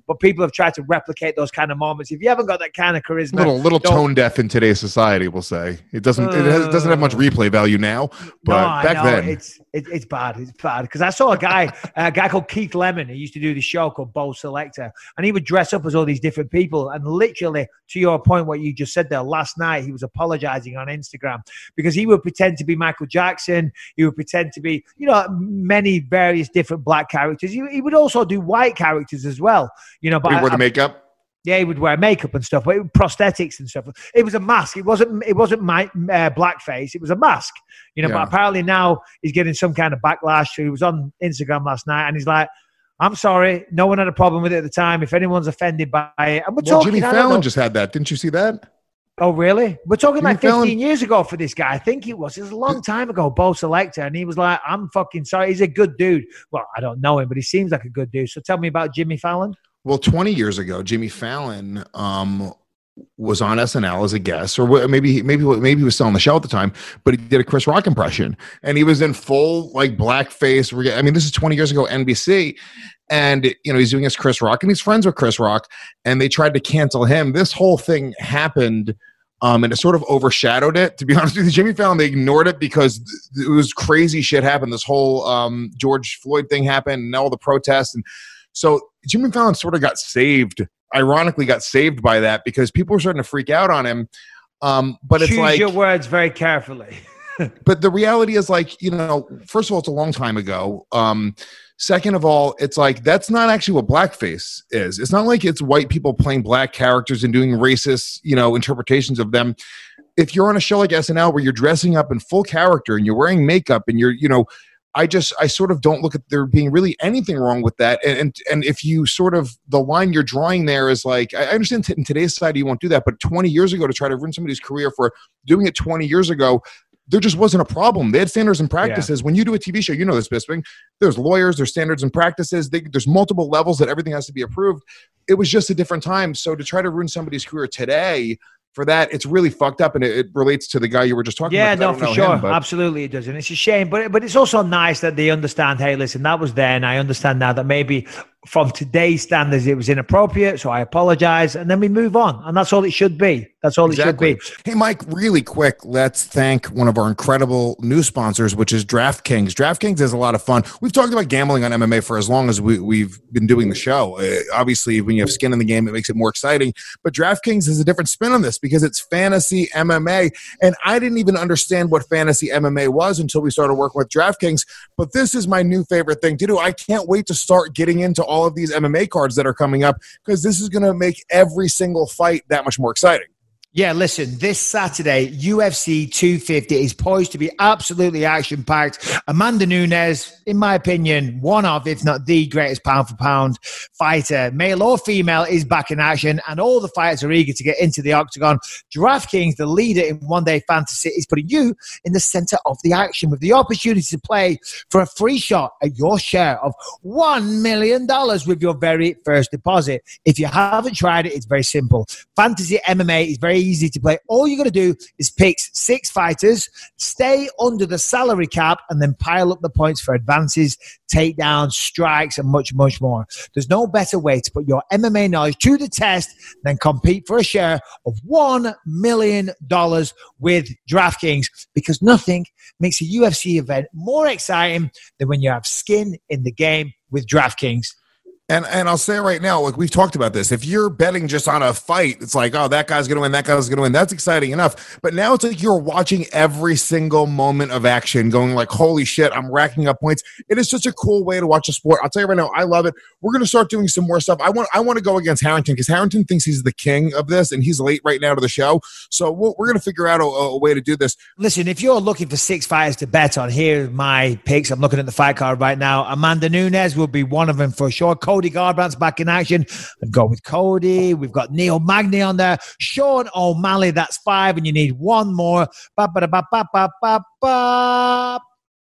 but people have tried to replicate those kind of moments. If you haven't got that kind of charisma, little little don't- tone deaf in today's society, we'll say. It doesn't it, has, it doesn't have much replay value now, but no, back know, then it's it, it's bad. It's bad because I saw a guy a guy called Keith Lemon. He used to do this show called Bo Selector, and he would dress up as all these different people. And literally, to your point, what you just said there, last night he was apologizing on Instagram because he would pretend to be Michael Jackson. He would pretend to be, you know, many various different black characters. He, he would also do white characters as well. You know, but we wore I, the makeup. Yeah, he would wear makeup and stuff, but it, prosthetics and stuff. It was a mask. It wasn't. It wasn't my uh, blackface. It was a mask. You know, Yeah. but apparently now he's getting some kind of backlash. He was on Instagram last night, and he's like, "I'm sorry, no one had a problem with it at the time. If anyone's offended by it, and we're Well, talking." Jimmy I don't Fallon know- just had that. Didn't you see that? Oh, really? We're talking Jimmy like fifteen Fallon- years ago for this guy. I think it was. It was a long time ago, Bo Selector. And he was like, I'm fucking sorry. He's a good dude. Well, I don't know him, but he seems like a good dude. So tell me about Jimmy Fallon. Well, twenty years ago, Jimmy Fallon um, was on S N L as a guest, or wh- maybe maybe maybe he was still on the show at the time, but he did a Chris Rock impression, and he was in full like blackface. Re- I mean, this is twenty years ago, N B C, and you know he's doing his Chris Rock, and he's friends with Chris Rock, and they tried to cancel him. This whole thing happened. Um, and it sort of overshadowed it. To be honest with you, Jimmy Fallon, they ignored it because th- it was crazy shit happened. This whole um, George Floyd thing happened and all the protests. And so Jimmy Fallon sort of got saved, ironically got saved by that because people were starting to freak out on him. Um, but it's Choose like, your words very carefully. but the reality is like, you know, first of all, it's a long time ago. Um, second of all, it's like, that's not actually what blackface is. It's not like it's white people playing black characters and doing racist, you know, interpretations of them. If you're on a show like S N L where you're dressing up in full character and you're wearing makeup and you're, you know, I just, I sort of don't look at there being really anything wrong with that. And, and, and if you sort of, the line you're drawing there is like, I understand t- in today's society you won't do that, but twenty years ago to try to ruin somebody's career for doing it twenty years ago, there just wasn't a problem. They had standards and practices. Yeah. When you do a T V show, you know this, Bisping, there's lawyers, there's standards and practices. They, there's multiple levels that everything has to be approved. It was just a different time. So to try to ruin somebody's career today for that, it's really fucked up. And it, it relates to the guy you were just talking yeah, about. Yeah, no, for sure. Him, Absolutely it does. And it's a shame. But, but it's also nice that they understand, hey, listen, that was then. I understand now that maybe from today's standards, it was inappropriate. So I apologize. And then we move on. And that's all it should be. That's all exactly. it should be. Hey, Mike, really quick, let's thank one of our incredible new sponsors, which is DraftKings. DraftKings is a lot of fun. We've talked about gambling on M M A for as long as we, we've been doing the show. Uh, obviously, when you have skin in the game, it makes it more exciting. But DraftKings has a different spin on this because it's fantasy M M A. And I didn't even understand what fantasy M M A was until we started working with DraftKings. But this is my new favorite thing to do. I can't wait to start getting into all of these M M A cards that are coming up because this is going to make every single fight that much more exciting. Yeah, listen, this Saturday, U F C two fifty is poised to be absolutely action-packed. Amanda Nunes, in my opinion, one of, if not the greatest pound-for-pound fighter, male or female, is back in action, and all the fighters are eager to get into the octagon. DraftKings, the leader in one-day fantasy, is putting you in the center of the action with the opportunity to play for a free shot at your share of one million dollars with your very first deposit. If you haven't tried it, it's very simple. Fantasy M M A is very easy to play. All you got to do is pick six fighters, stay under the salary cap, and then pile up the points for advances, takedowns, strikes, and much, much more. There's no better way to put your M M A knowledge to the test than compete for a share of one million dollars with DraftKings, because nothing makes a U F C event more exciting than when you have skin in the game with DraftKings. And and I'll say right now, like we've talked about this, if you're betting just on a fight, it's like, oh, that guy's going to win, that guy's going to win. That's exciting enough. But now it's like you're watching every single moment of action going like, holy shit, I'm racking up points. It is such a cool way to watch a sport. I'll tell you right now, I love it. We're going to start doing some more stuff. I want I want to go against Harrington because Harrington thinks he's the king of this and he's late right now to the show. So we'll, we're going to figure out a, a way to do this. Listen, if you're looking for six fighters to bet on, here are my picks. I'm looking at the fight card right now. Amanda Nunes will be one of them for sure. Cody Garbrandt's back in action. I'd go with Cody. We've got Neil Magny on there. Sean O'Malley, that's five, and you need one more. Ba, ba, ba, ba, ba, ba, ba.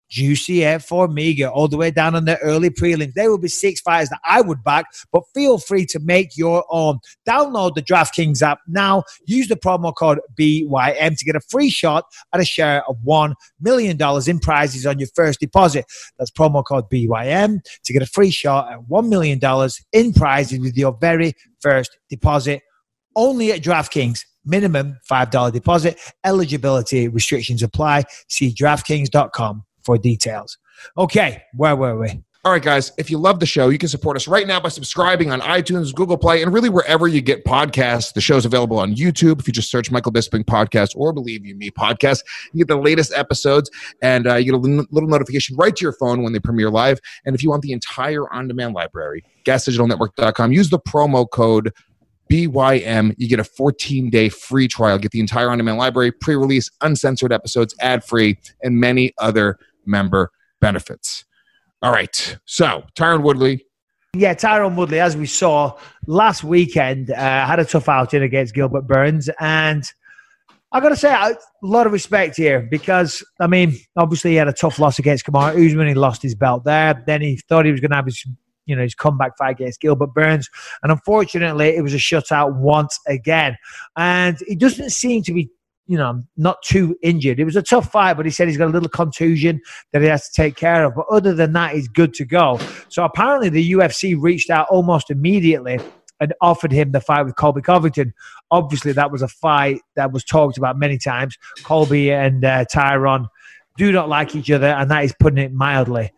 Juicy F Formiga, all the way down on the early prelims. There will be six fighters that I would back, but feel free to make your own. Download the DraftKings app now. Use the promo code B Y M to get a free shot at a share of one million dollars in prizes on your first deposit. That's promo code B Y M to get a free shot at one million dollars in prizes with your very first deposit. Only at DraftKings. Minimum five dollars deposit. Eligibility restrictions apply. See DraftKings dot com for details. Okay, where were we? All right, guys, if you love the show, you can support us right now by subscribing on iTunes, Google Play, and really wherever you get podcasts. The show's available on YouTube. If you just search Michael Bisping Podcast or Believe You Me Podcast, you get the latest episodes, and uh, you get a little notification right to your phone when they premiere live. And if you want the entire on-demand library, gas digital network dot com, use the promo code B Y M. You get a fourteen-day free trial. Get the entire on-demand library, pre-release, uncensored episodes, ad-free, and many other member benefits. All right. So, Tyron Woodley. Yeah, Tyron Woodley, as we saw last weekend, uh, had a tough outing against Gilbert Burns. And I got to say, a lot of respect here because, I mean, obviously he had a tough loss against Kamaru Usman. He lost his belt there. Then he thought he was going to have his, you know, his comeback fight against Gilbert Burns. And unfortunately, it was a shutout once again. And he doesn't seem to be, you know, not too injured. It was a tough fight, but he said he's got a little contusion that he has to take care of. But other than that, he's good to go. So apparently the U F C reached out almost immediately and offered him the fight with Colby Covington. Obviously, that was a fight that was talked about many times. Colby and uh, Tyron do not like each other, and that is putting it mildly.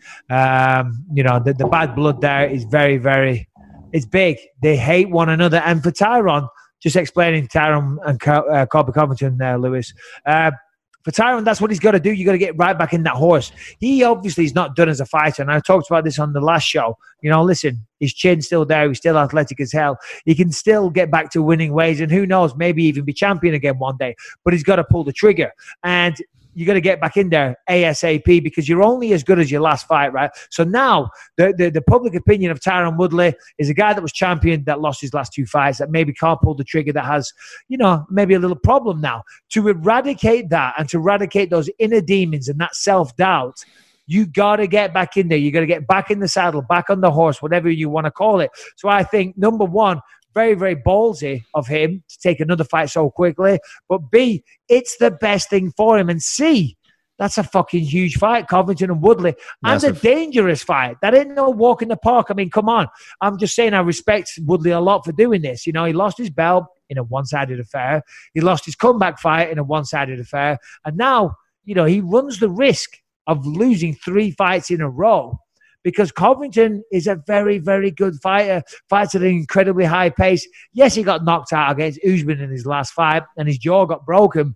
Um, you know, the, the bad blood there is very, very, it's big. They hate one another. And for Tyron, just explaining Tyron and uh, Colby Covington there, Lewis. Uh, for Tyron, that's what he's got to do. You got to get right back in that horse. He obviously is not done as a fighter, and I talked about this on the last show. You know, listen, his chin's still there. He's still athletic as hell. He can still get back to winning ways, and who knows, maybe even be champion again one day. But he's got to pull the trigger. And you got to get back in there ASAP because you're only as good as your last fight, right? So now the, the, the public opinion of Tyron Woodley is a guy that was champion that lost his last two fights, that maybe can't pull the trigger, that has, you know, maybe a little problem now. To eradicate that and to eradicate those inner demons and that self-doubt, you got to get back in there. You got to get back in the saddle, back on the horse, whatever you want to call it. So I think, number one, very, very ballsy of him to take another fight so quickly. But B, it's the best thing for him. And C, that's a fucking huge fight, Covington and Woodley. Massive. And a dangerous fight. That ain't no walk in the park. I mean, come on. I'm just saying I respect Woodley a lot for doing this. You know, he lost his belt in a one-sided affair. He lost his comeback fight in a one-sided affair. And now, you know, he runs the risk of losing three fights in a row. Because Covington is a very, very good fighter, fights at an incredibly high pace. Yes, he got knocked out against Usman in his last fight, and his jaw got broken.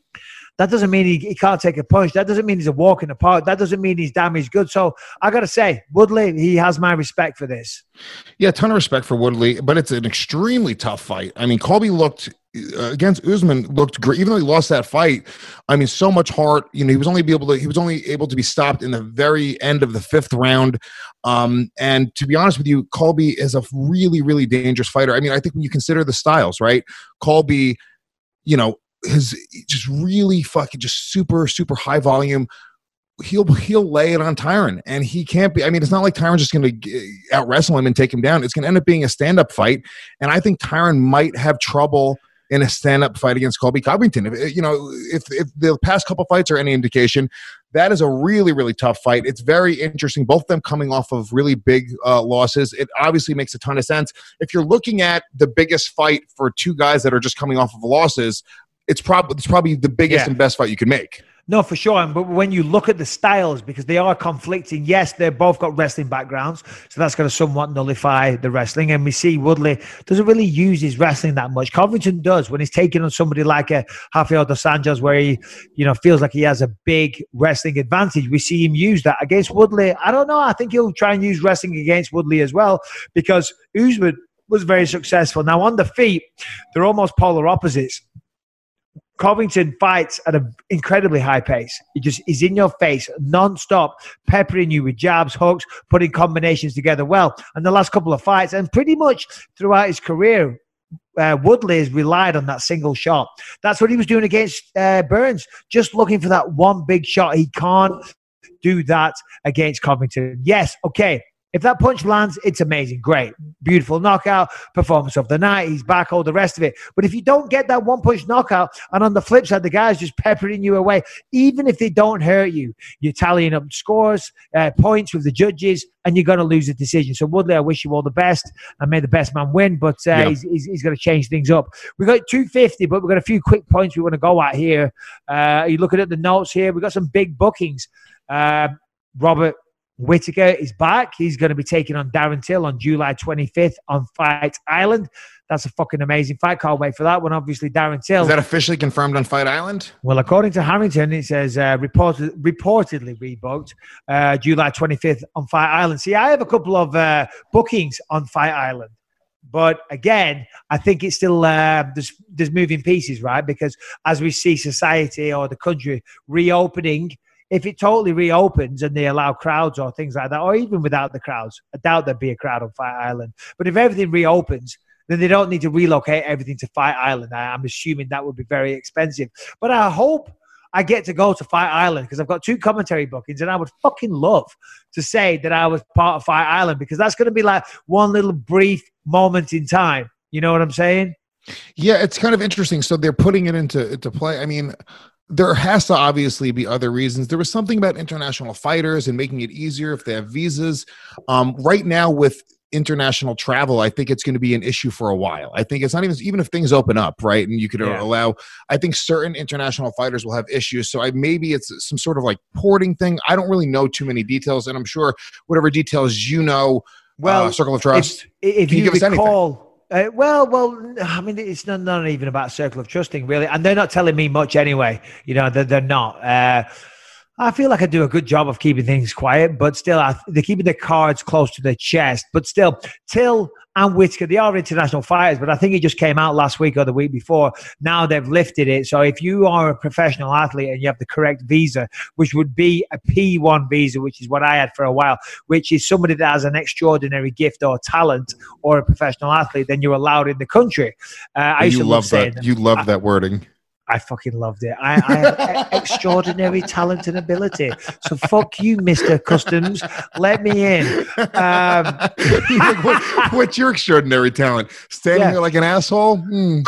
That doesn't mean he, he can't take a punch. That doesn't mean he's a walk in the park. That doesn't mean he's damaged goods. So I got to say, Woodley, he has my respect for this. Yeah, a ton of respect for Woodley, but it's an extremely tough fight. I mean, Colby looked uh, against Usman looked great, even though he lost that fight. I mean, so much heart. You know, he was only be able to he was only able to be stopped in the very end of the fifth round. Um, and to be honest with you, Colby is a really, really dangerous fighter. I mean, I think when you consider the styles, right? Colby, you know, his just really fucking just super, super high volume. He'll he'll lay it on Tyron, and he can't be. I mean, it's not like Tyron's just going to out wrestle him and take him down. It's going to end up being a stand up fight, and I think Tyron might have trouble in a stand up fight against Colby Covington. If, you know, if if the past couple fights are any indication, that is a really really tough fight. It's very interesting. Both of them coming off of really big uh, losses. It obviously makes a ton of sense. If you're looking at the biggest fight for two guys that are just coming off of losses, it's probably it's probably the biggest yeah. and best fight you can make. No, for sure. But when you look at the styles, because they are conflicting, yes, they've both got wrestling backgrounds, so that's going to somewhat nullify the wrestling. And we see Woodley doesn't really use his wrestling that much. Covington does when he's taking on somebody like a Rafael dos Anjos, where he, you know, feels like he has a big wrestling advantage. We see him use that against Woodley. I don't know. I think he'll try and use wrestling against Woodley as well, because Usman was very successful. Now on the feet, they're almost polar opposites. Covington fights at an incredibly high pace. He just is in your face, non-stop, peppering you with jabs, hooks, putting combinations together well. And the last couple of fights, and pretty much throughout his career, uh, Woodley has relied on that single shot. That's what he was doing against uh, Burns, just looking for that one big shot. He can't do that against Covington. Yes, okay. If that punch lands, it's amazing. Great. Beautiful knockout, performance of the night. He's back, all the rest of it. But if you don't get that one-punch knockout, and on the flip side, the guy's just peppering you away, even if they don't hurt you, you're tallying up scores, uh, points with the judges, and you're going to lose a decision. So, Woodley, I wish you all the best, and may the best man win, but uh, yeah. he's, he's, he's going to change things up. We've got two fifty, but we've got a few quick points we want to go at here. Uh, you're looking at the notes here. We've got some big bookings. Uh, Robert Whittaker is back. He's going to be taking on Darren Till on July twenty-fifth on Fight Island. That's a fucking amazing fight. Can't wait for that one. Obviously, Darren Till. Is that officially confirmed on Fight Island? Well, according to Harrington, it says uh, reported, reportedly rebooked uh, July twenty-fifth on Fight Island. See, I have a couple of uh, bookings on Fight Island. But again, I think it's still uh, there's, there's moving pieces, right? Because as we see society or the country reopening, if it totally reopens and they allow crowds or things like that, or even without the crowds, I doubt there'd be a crowd on Fight Island. But if everything reopens, then they don't need to relocate everything to Fight Island. I, I'm assuming that would be very expensive. But I hope I get to go to Fight Island because I've got two commentary bookings, and I would fucking love to say that I was part of Fight Island because that's going to be like one little brief moment in time. You know what I'm saying? Yeah, it's kind of interesting. So they're putting it into, into play. I mean, there has to obviously be other reasons. There was something about international fighters and making it easier if they have visas. Um, right now with international travel, I think it's going to be an issue for a while. I think it's not even, even if things open up, right? And you could yeah. allow, I think certain international fighters will have issues. So I, maybe it's some sort of like porting thing. I don't really know too many details. And I'm sure whatever details you know, well, uh, Circle of Trust, if, if can you, you give recall, us anything? Uh, well, well, I mean, it's not, not even about Circle of Trusting, really. And they're not telling me much anyway. You know, they're, they're not. Uh, I feel like I do a good job of keeping things quiet, but still, I, they're keeping the cards close to their chest. But still, Till and Whittaker, they are international fighters, but I think it just came out last week or the week before. Now they've lifted it. So if you are a professional athlete and you have the correct visa, which would be a P one visa, which is what I had for a while, which is somebody that has an extraordinary gift or talent or a professional athlete, then you're allowed in the country. Uh, I used you to love, love that. that. You love that wording. I fucking loved it. I, I have extraordinary talent and ability. So fuck you, Mister Customs. Let me in. Um, like, what, what's your extraordinary talent? Standing yeah. there like an asshole? Hmm.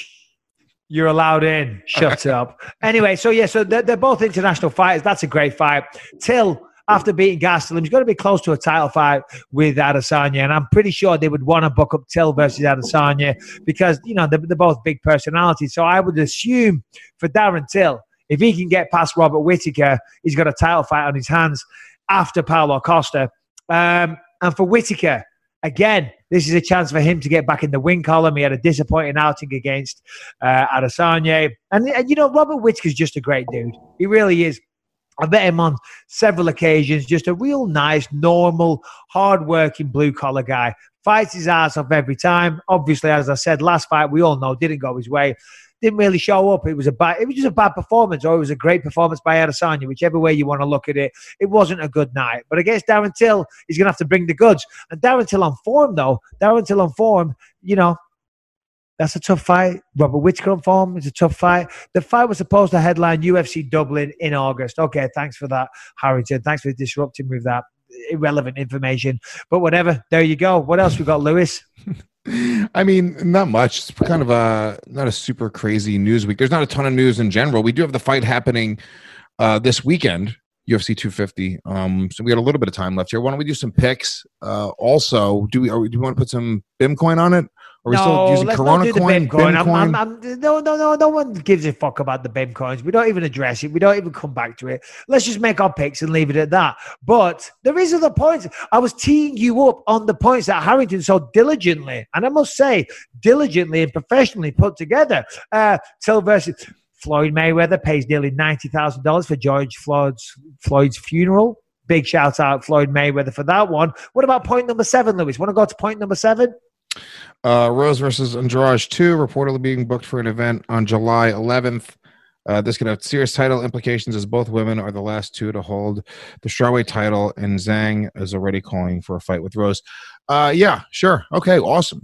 You're allowed in. Shut up. Anyway, so yeah, so they're, they're both international fighters. That's a great fight. Till, after beating Gastelum, he's going to be close to a title fight with Adesanya, and I'm pretty sure they would want to book up Till versus Adesanya because, you know, they're, they're both big personalities. So I would assume for Darren Till, if he can get past Robert Whittaker, he's got a title fight on his hands after Paulo Costa. Um, and for Whittaker, again, this is a chance for him to get back in the win column. He had a disappointing outing against uh, Adesanya. And, and, you know, Robert Whittaker's just a great dude. He really is. I met him on several occasions. Just a real nice, normal, hard-working, blue-collar guy. Fights his ass off every time. Obviously, as I said, last fight, we all know, didn't go his way. Didn't really show up. It was a bad, it was just a bad performance, or it was a great performance by Adesanya, whichever way you want to look at it. It wasn't a good night. But against Darren Till, he's going to have to bring the goods. And Darren Till on form, though, Darren Till on form, you know, that's a tough fight. Robert Whittaker on form is a tough fight. The fight was supposed to headline U F C Dublin in August. Okay, thanks for that, Harrington. Thanks for disrupting with that irrelevant information. But whatever, there you go. What else we got, Lewis? I mean, not much. It's kind of a not a super crazy news week. There's not a ton of news in general. We do have the fight happening uh, this weekend, U F C two fifty. Um, so we got a little bit of time left here. Why don't we do some picks? Uh, also, do we? Are we do we want to put some Bimcoin on it? Are we no, still using let's Corona not do coin? the Bimcoin. I'm, Bimcoin? I'm, I'm, no, no, no. No one gives a fuck about the Bim coins. We don't even address it. We don't even come back to it. Let's just make our picks and leave it at that. But there is other points. I was teeing you up on the points that Harrington so diligently, and I must say, diligently and professionally put together. Uh, Till versus Floyd Mayweather pays nearly ninety thousand dollars for George Floyd's, Floyd's funeral. Big shout out Floyd Mayweather for that one. What about point number seven, Lewis? Want to go to point number seven? Uh, Rose versus Andrade two, reportedly being booked for an event on July eleventh. Uh, this could have serious title implications as both women are the last two to hold the strawweight title, and Zhang is already calling for a fight with Rose. Uh, yeah, sure. Okay, awesome.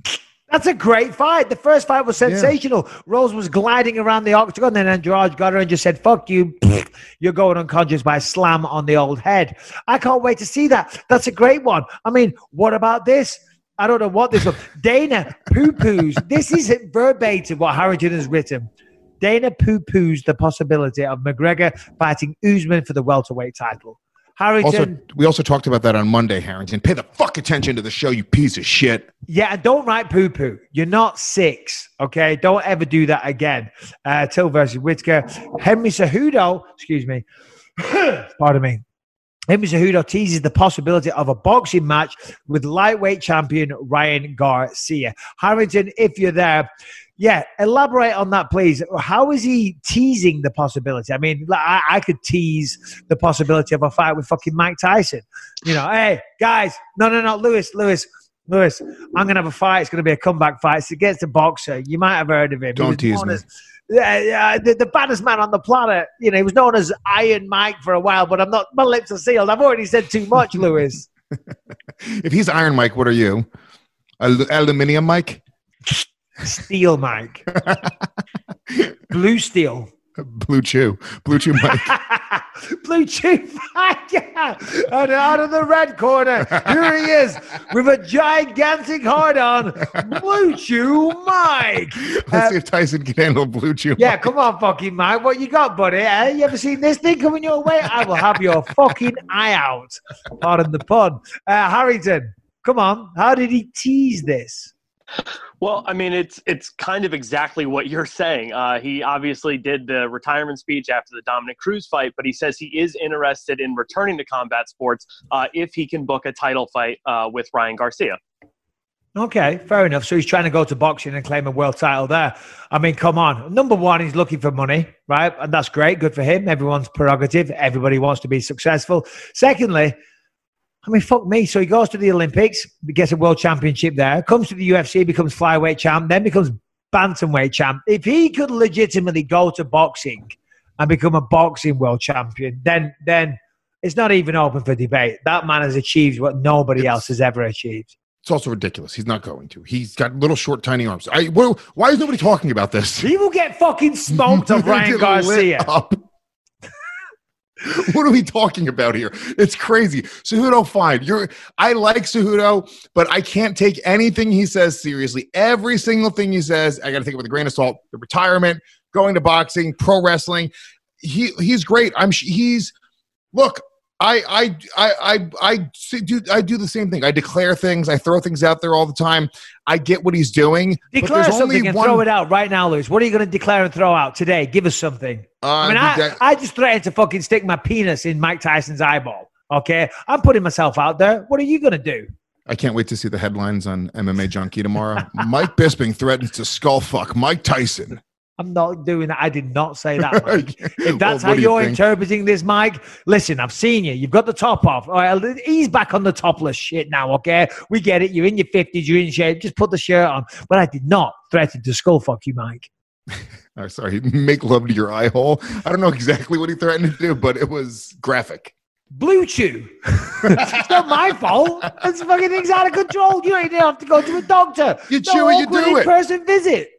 That's a great fight. The first fight was sensational. Yeah. Rose was gliding around the octagon, and then George got her and just said, fuck you. You're going unconscious by a slam on the old head. I can't wait to see that. That's a great one. I mean, what about this? I don't know what this was. Dana poo-poos. This is verbatim what Harrington has written. Dana poo-poos the possibility of McGregor fighting Usman for the welterweight title. Harrington. Also, we also talked about that on Monday, Harrington. Pay the fuck attention to the show, you piece of shit. Yeah, and don't write poo-poo. You're not six, okay? Don't ever do that again. Uh, Till versus Whitaker. Henry Cejudo, excuse me. Pardon me. Henry Cejudo teases the possibility of a boxing match with lightweight champion Ryan Garcia. Harrington, if you're there, yeah, elaborate on that, please. How is he teasing the possibility? I mean, I, I could tease the possibility of a fight with fucking Mike Tyson. You know, hey, guys, no, no, no, Lewis, Lewis, Lewis, I'm going to have a fight. It's going to be a comeback fight. It's against a boxer. You might have heard of him. Don't tease me. As, uh, the, the baddest man on the planet. You know, he was known as Iron Mike for a while, but I'm not, my lips are sealed. I've already said too much, Lewis. If he's Iron Mike, what are you? Al- aluminium Mike? Steel Mike. Blue Steel. Blue Chew. Blue Chew Mike. Blue Chew Mike, yeah. And out of the red corner, here he is with a gigantic hard-on. Blue Chew Mike. Let's uh, see if Tyson can handle Blue Chew Yeah, Mike. come on, fucking Mike. What you got, buddy? Eh? You ever seen this thing coming your way? I will have your fucking eye out. Pardon the pun. Uh, Harrington, come on. How did he tease this? Well, I mean, it's it's kind of exactly what you're saying. Uh, he obviously did the retirement speech after the Dominic Cruz fight, but he says he is interested in returning to combat sports uh, if he can book a title fight uh, with Ryan Garcia. Okay, fair enough. So he's trying to go to boxing and claim a world title there. I mean, come on. Number one, he's looking for money, right? And that's great. Good for him. Everyone's prerogative. Everybody wants to be successful. Secondly, I mean, fuck me. So he goes to the Olympics, gets a world championship there, comes to the U F C, becomes flyweight champ, then becomes bantamweight champ. If he could legitimately go to boxing and become a boxing world champion, then then it's not even open for debate. That man has achieved what nobody it's, else has ever achieved. It's also ridiculous. He's not going to. He's got little, short, tiny arms. I, well, why is nobody talking about this? He will get fucking smoked of Ryan Garcia. What are we talking about here? It's crazy. Cejudo, fine. You're. I like Cejudo, but I can't take anything he says seriously. Every single thing he says, I got to take it with a grain of salt. The retirement, going to boxing, pro wrestling. He he's great. I'm. He's. Look, I I I I I do I do the same thing. I declare things. I throw things out there all the time. I get what he's doing. Declare something only and one... throw it out right now, Lewis. What are you going to declare and throw out today? Give us something. Uh, I mean, I, that... I just threatened to fucking stick my penis in Mike Tyson's eyeball. Okay, I'm putting myself out there. What are you going to do? I can't wait to see the headlines on M M A Junkie tomorrow. Mike Bisping threatens to skull fuck Mike Tyson. I'm not doing that. I did not say that, Mike. If that's well, how you're you interpreting this, Mike, listen, I've seen you. You've got the top off. All right, he's back on the topless shit now, okay? We get it. You're in your fifties. You're in shape. Just put the shirt on. But I did not threaten to skull fuck you, Mike. Oh, sorry. Make love to your eye hole. I don't know exactly what he threatened to do, but it was graphic. Blue Chew. It's not my fault. This fucking thing's out of control. You don't even have to go to a doctor. You no chew it, you do it. In-person visit.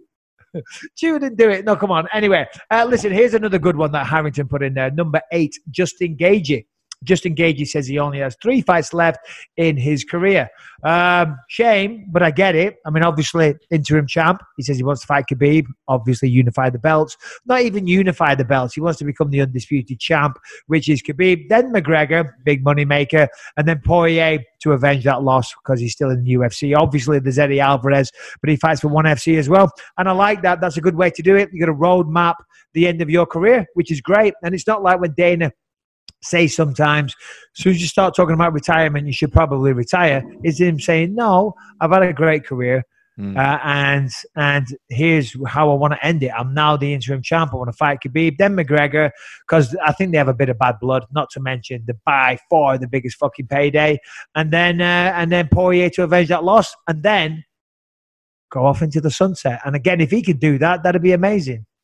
Chew didn't do it. No, come on. Anyway, uh, listen, here's another good one that Harrington put in there. Number eight, Justin Gaethje. Justin Gaethje says he only has three fights left in his career. Um, shame, but I get it. I mean, obviously, interim champ. He says he wants to fight Khabib. Obviously, unify the belts. Not even unify the belts. He wants to become the undisputed champ, which is Khabib. Then McGregor, big money maker. And then Poirier to avenge that loss because he's still in the U F C. Obviously, there's Eddie Alvarez, but he fights for ONE F C as well. And I like that. That's a good way to do it. You got to roadmap the end of your career, which is great. And it's not like when Dana say sometimes, as soon as you start talking about retirement, you should probably retire, is him saying, no, I've had a great career, mm. uh, and and here's how I want to end it. I'm now the interim champ. I want to fight Khabib, then McGregor, because I think they have a bit of bad blood, not to mention the by far the biggest fucking payday, and then uh, and then Poirier to avenge that loss, and then go off into the sunset. And again, if he could do that, that'd be amazing.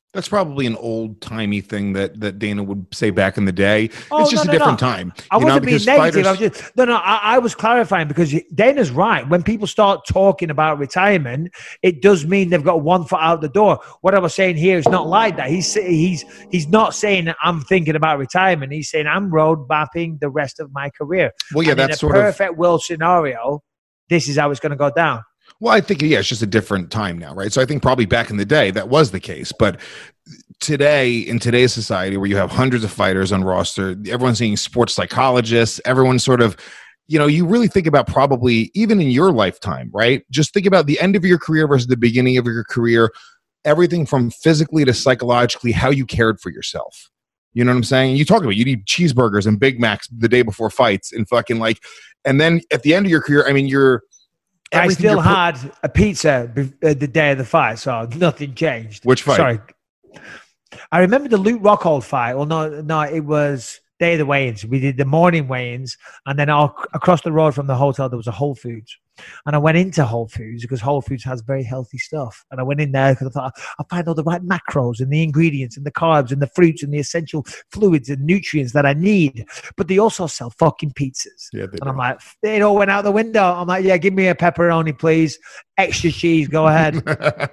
That's probably an old timey thing that, that Dana would say back in the day. Oh, it's just no, a no, different no. time. I you wasn't know, being negative. fighters- I was just, no, no, I, I was clarifying because Dana's right. When people start talking about retirement, it does mean they've got one foot out the door. What I was saying here is not like that. He's he's he's not saying I'm thinking about retirement. He's saying I'm road mapping the rest of my career. Well, yeah, and that's in a sort of perfect world scenario. This is how it's going to go down. Well, I think, yeah, it's just a different time now, right? So I think probably back in the day that was the case. But today, in today's society where you have hundreds of fighters on roster, everyone's seeing sports psychologists, everyone's sort of, you know, you really think about probably even in your lifetime, right? Just think about the end of your career versus the beginning of your career, everything from physically to psychologically, how you cared for yourself. You know what I'm saying? You talk about you need cheeseburgers and Big Macs the day before fights and fucking like, and then at the end of your career, I mean, you're, I still you're put- had a pizza be- uh, the day of the fight, so nothing changed. Which fight? Sorry. I remember the Luke Rockhold fight. Well, no, no, it was day of the weigh-ins. We did the morning weigh-ins, and then all, across the road from the hotel, there was a Whole Foods. And I went into Whole Foods because Whole Foods has very healthy stuff. And I went in there because I thought, I'll find all the right macros and the ingredients and the carbs and the fruits and the essential fluids and nutrients that I need. But they also sell fucking pizzas. Yeah, and I'm like, it all went out the window. I'm like, yeah, give me a pepperoni, please. Extra cheese, go ahead.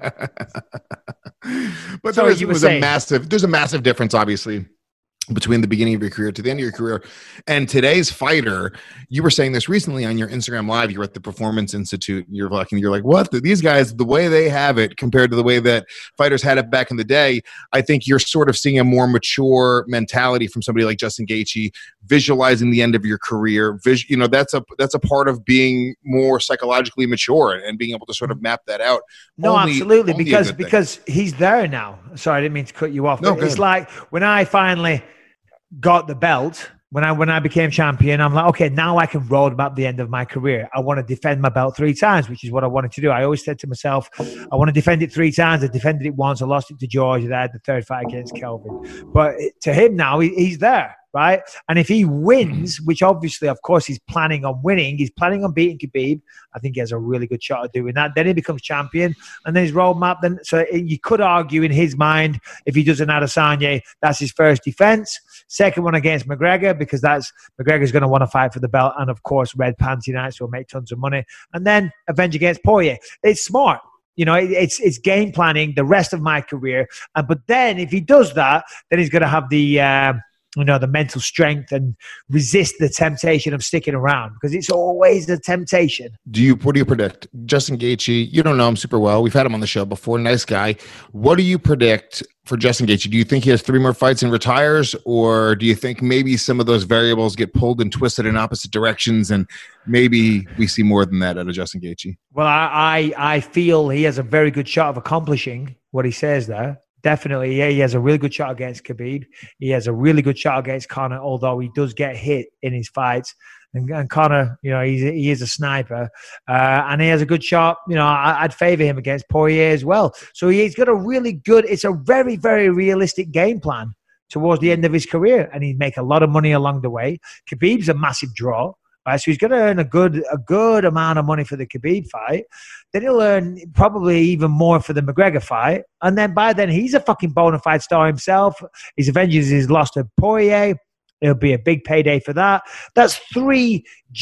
But Sorry, there is, you were was saying. a massive, there's a massive difference, obviously, between the beginning of your career to the end of your career. And today's fighter, you were saying this recently on your Instagram Live, you were at the Performance Institute, and you're like, and you're like, what? These guys, the way they have it compared to the way that fighters had it back in the day, I think you're sort of seeing a more mature mentality from somebody like Justin Gaethje, visualizing the end of your career. Vis- you know, that's a that's a part of being more psychologically mature and being able to sort of map that out. No, Only- absolutely, only a because good thing. because he's there now. Sorry, I didn't mean to cut you off. No, but go it's ahead. like when I finally got the belt, when I when I became champion, I'm like, okay, now I can roadmap the end of my career. I want to defend my belt three times, which is what I wanted to do. I always said to myself, I want to defend it three times. I defended it once. I lost it to George, and I had the third fight against Kelvin. But to him now, he, he's there, right? And if he wins, which obviously, of course, he's planning on winning, he's planning on beating Khabib. I think he has a really good shot at doing that. Then he becomes champion, and then his roadmap. Then, so you could argue in his mind, if he does an Adesanya, that's his first defense. Second one against McGregor, because that's McGregor's going to want to fight for the belt, and of course, red panty night, so he'll make tons of money. And then avenge against Poirier. It's smart. You know, it, it's it's game planning the rest of my career. Uh, but then if he does that, then he's going to have the uh, you know the mental strength and resist the temptation of sticking around, because it's always a temptation. Do you? What do you predict? Justin Gaethje, you don't know him super well. We've had him on the show before. Nice guy. What do you predict for Justin Gaethje? Do you think he has three more fights and retires, or do you think maybe some of those variables get pulled and twisted in opposite directions, and maybe we see more than that out of Justin Gaethje? Well, I I, I feel he has a very good shot of accomplishing what he says there. Definitely, yeah, he has a really good shot against Khabib. He has a really good shot against Conor, although he does get hit in his fights. And, and Conor, you know, he's, he is a sniper. Uh, and he has a good shot. You know, I, I'd favor him against Poirier as well. So he's got a really good, it's a very, very realistic game plan towards the end of his career. And he'd make a lot of money along the way. Khabib's a massive draw. Right, so he's going to earn a good a good amount of money for the Khabib fight. Then he'll earn probably even more for the McGregor fight. And then by then, he's a fucking bona fide star himself. He's avenges his loss to Poirier. It'll be a big payday for that. That's three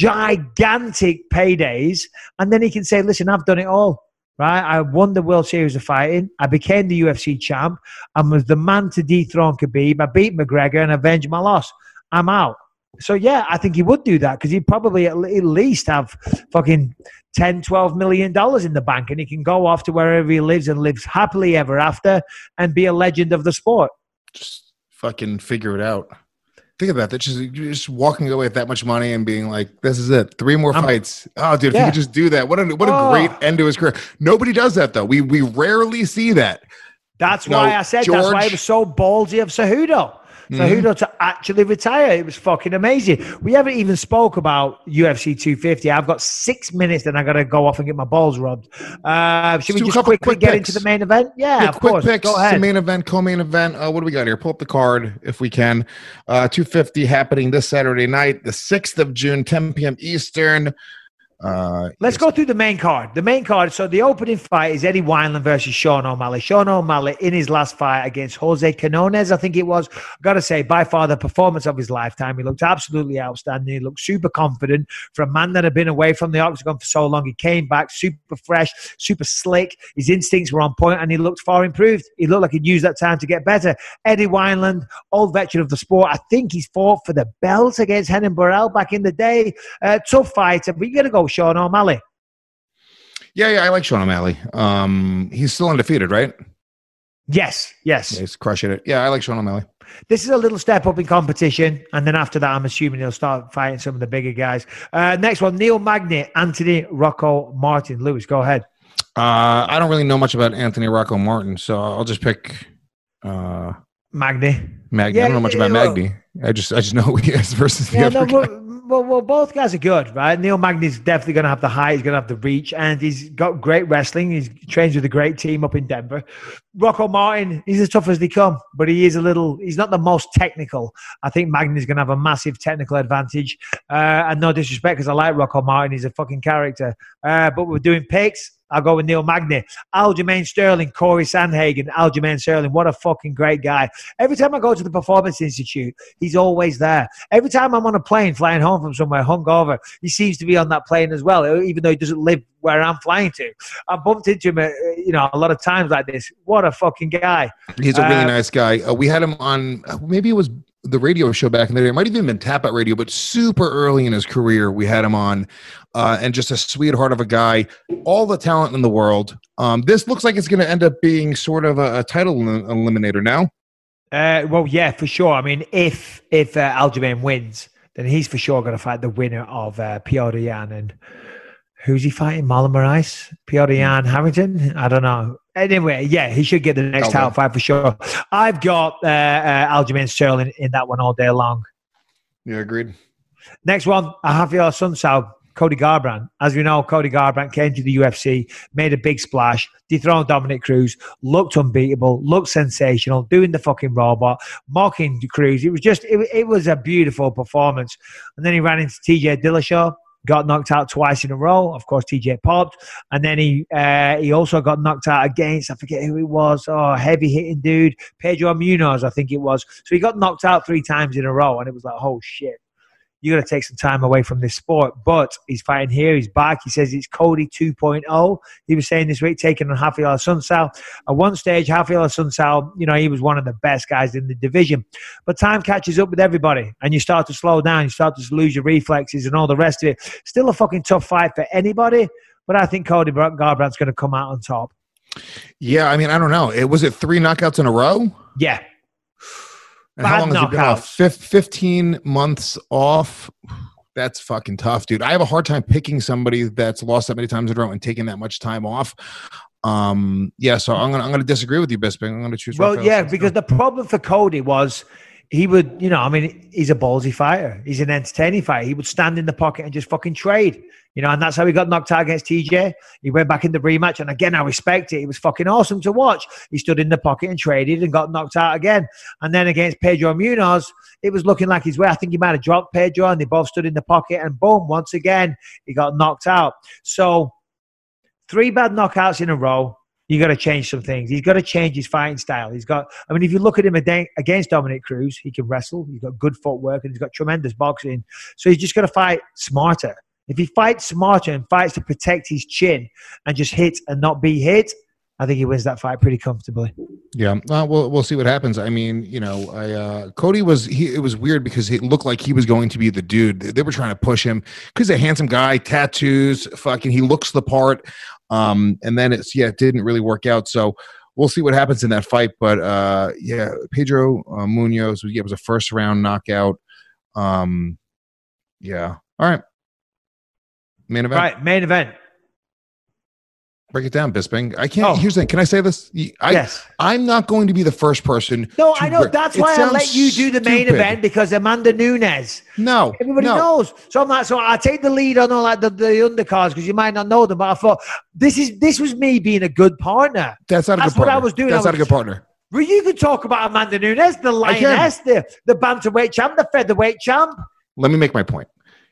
gigantic paydays. And then he can say, listen, I've done it all. Right? I won the World Series of Fighting. I became the U F C champ. I was the man to dethrone Khabib. I beat McGregor and avenged my loss. I'm out. So, yeah, I think he would do that because he'd probably at least have fucking ten, twelve million dollars in the bank, and he can go off to wherever he lives and lives happily ever after and be a legend of the sport. Just fucking figure it out. Think about that. Just, you're just walking away with that much money and being like, this is it. Three more I'm, fights. Oh, dude, if yeah. you could just do that. What a, what a oh. great end to his career. Nobody does that, though. We we rarely see that. That's you why know, I said George, that's why it was so ballsy of Cejudo. Cejudo mm-hmm. to actually retire. It was fucking amazing. We haven't even spoke about U F C two fifty. I've got six minutes and I got to go off and get my balls rubbed. Uh, should Let's we just quickly quick get picks. into the main event? Yeah, yeah of quick course. picks, Go ahead. The main event, co-main event. Uh, what do we got here? Pull up the card if we can. Uh, two fifty happening this Saturday night, the sixth of June, ten p.m. Eastern. Uh, Let's yes. go through the main card. The main card. So the opening fight is Eddie Wineland versus Sean O'Malley. Sean O'Malley in his last fight against Jose Quinones, I think it was. I've got to say, by far the performance of his lifetime. He looked absolutely outstanding. He looked super confident for a man that had been away from the octagon for so long. He came back super fresh, super slick. His instincts were on point, and he looked far improved. He looked like he'd used that time to get better. Eddie Wineland, old veteran of the sport. I think he's fought for the belt against Henan Burrell back in the day. Uh, tough fighter, but you're going to go Sean O'Malley. Yeah, yeah, I like Sean O'Malley. Um, he's still undefeated, right? Yes, yes. Yeah, he's crushing it. Yeah, I like Sean O'Malley. This is a little step up in competition, and then after that, I'm assuming he'll start fighting some of the bigger guys. Uh, next one, Neil Magny, Anthony Rocco Martin. Lewis, go ahead. Uh, I don't really know much about Anthony Rocco Martin, so I'll just pick uh, Magny. Magny. Yeah, I don't know much about well, Magny. I just I just know who he is versus the yeah, other no, guy. well, well, well, both guys are good, right? Neil Magny's definitely going to have the height. He's going to have the reach, and he's got great wrestling. He's trains with a great team up in Denver. Rocco Martin, he's as tough as they come, but he is a little, he's not the most technical. I think Magny's going to have a massive technical advantage. Uh, and no disrespect, because I like Rocco Martin. He's a fucking character. Uh, but we're doing picks. I'll go with Neil Magny. Aljamain Sterling, Corey Sandhagen. Aljamain Sterling, what a fucking great guy. Every time I go to the Performance Institute, he's always there. Every time I'm on a plane flying home from somewhere hungover, he seems to be on that plane as well, even though he doesn't live where I'm flying to. I've bumped into him, uh, you know, a lot of times like this. What a fucking guy. He's a really uh, nice guy. Uh, we had him on, uh, maybe it was the radio show back in the day. It might have even been Tap Out Radio, but super early in his career, we had him on. Uh, and just a sweetheart of a guy, all the talent in the world. Um, this looks like it's going to end up being sort of a, a title elim- eliminator now. Uh, well, yeah, for sure. I mean, if if uh, Aljamain wins, then he's for sure going to fight the winner of uh, Piotr Jan. And who's he fighting? Marlon Moraes? Piotr Jan Harrington? I don't know. Anyway, yeah, he should get the next title fight for sure. I've got uh, uh, Aljamain Sterling in that one all day long. Yeah, agreed. Next one, Rafael Sunsao, Cody Garbrandt. As we know, Cody Garbrandt came to the U F C, made a big splash, dethroned Dominic Cruz, looked unbeatable, looked sensational, doing the fucking robot, mocking Cruz. It was just, it, it was a beautiful performance. And then he ran into T J Dillashaw, got knocked out twice in a row. Of course, T J popped. And then he uh, he also got knocked out against, I forget who it was, oh, heavy-hitting dude, Pedro Munoz, I think it was. So he got knocked out three times in a row, and it was like, oh, shit. You got to take some time away from this sport. But he's fighting here. He's back. He says it's Cody two point oh. He was saying this week, taking on Rafael Sunsao. At one stage, Rafael Sunsao, you know, he was one of the best guys in the division. But time catches up with everybody, and you start to slow down. You start to lose your reflexes and all the rest of it. Still a fucking tough fight for anybody, but I think Cody Garbrandt's going to come out on top. Yeah, I mean, I don't know. It was it three knockouts in a row? Yeah. And how long has he been off? Fif- fifteen months off. That's fucking tough, dude. I have a hard time picking somebody that's lost that many times in a row and taking that much time off. Um, yeah, so I'm gonna I'm gonna disagree with you, Bisping. I'm gonna choose. Well, Rafael yeah, Sunsao. because the problem for Cody was he would, you know, I mean, he's a ballsy fighter. He's an entertaining fighter. He would stand in the pocket and just fucking trade. You know, and that's how he got knocked out against T J. He went back in the rematch, and again, I respect it. It was fucking awesome to watch. He stood in the pocket and traded and got knocked out again. And then against Pedro Munoz, it was looking like his way. I think he might have dropped Pedro, and they both stood in the pocket, and boom, once again, he got knocked out. So three bad knockouts in a row. You got to change some things. He's got to change his fighting style. He's got, I mean, if you look at him against Dominic Cruz, he can wrestle. He's got good footwork, and he's got tremendous boxing. So he's just got to fight smarter. If he fights smarter and fights to protect his chin and just hit and not be hit, I think he wins that fight pretty comfortably. Yeah, uh, we'll we'll see what happens. I mean, you know, I uh, Cody was he. It was weird because it looked like he was going to be the dude. They were trying to push him because he's a handsome guy, tattoos, fucking. He looks the part. Um, and then it's yeah, it didn't really work out. So we'll see what happens in that fight. But uh, yeah, Pedro uh, Munoz was yeah, it was a first round knockout. Um, yeah. All right. Main event. Right, main event. Break it down, Bisping. I can't. Oh. Here's the thing. Can I say this? I, Yes. I'm not going to be the first person. No, to I know. break- That's It why I sounds let you do the main stupid. event, because Amanda Nunes. No, Everybody no. knows. So I'm like, so I take the lead on all like the, the undercards because you might not know them. But I thought this is this was me being a good partner. That's not a That's good what partner. I was doing. That's I not a was- good partner. Well, you could talk about Amanda Nunes, the I can. lioness, the, the bantamweight champ, the featherweight champ. Let me make my point.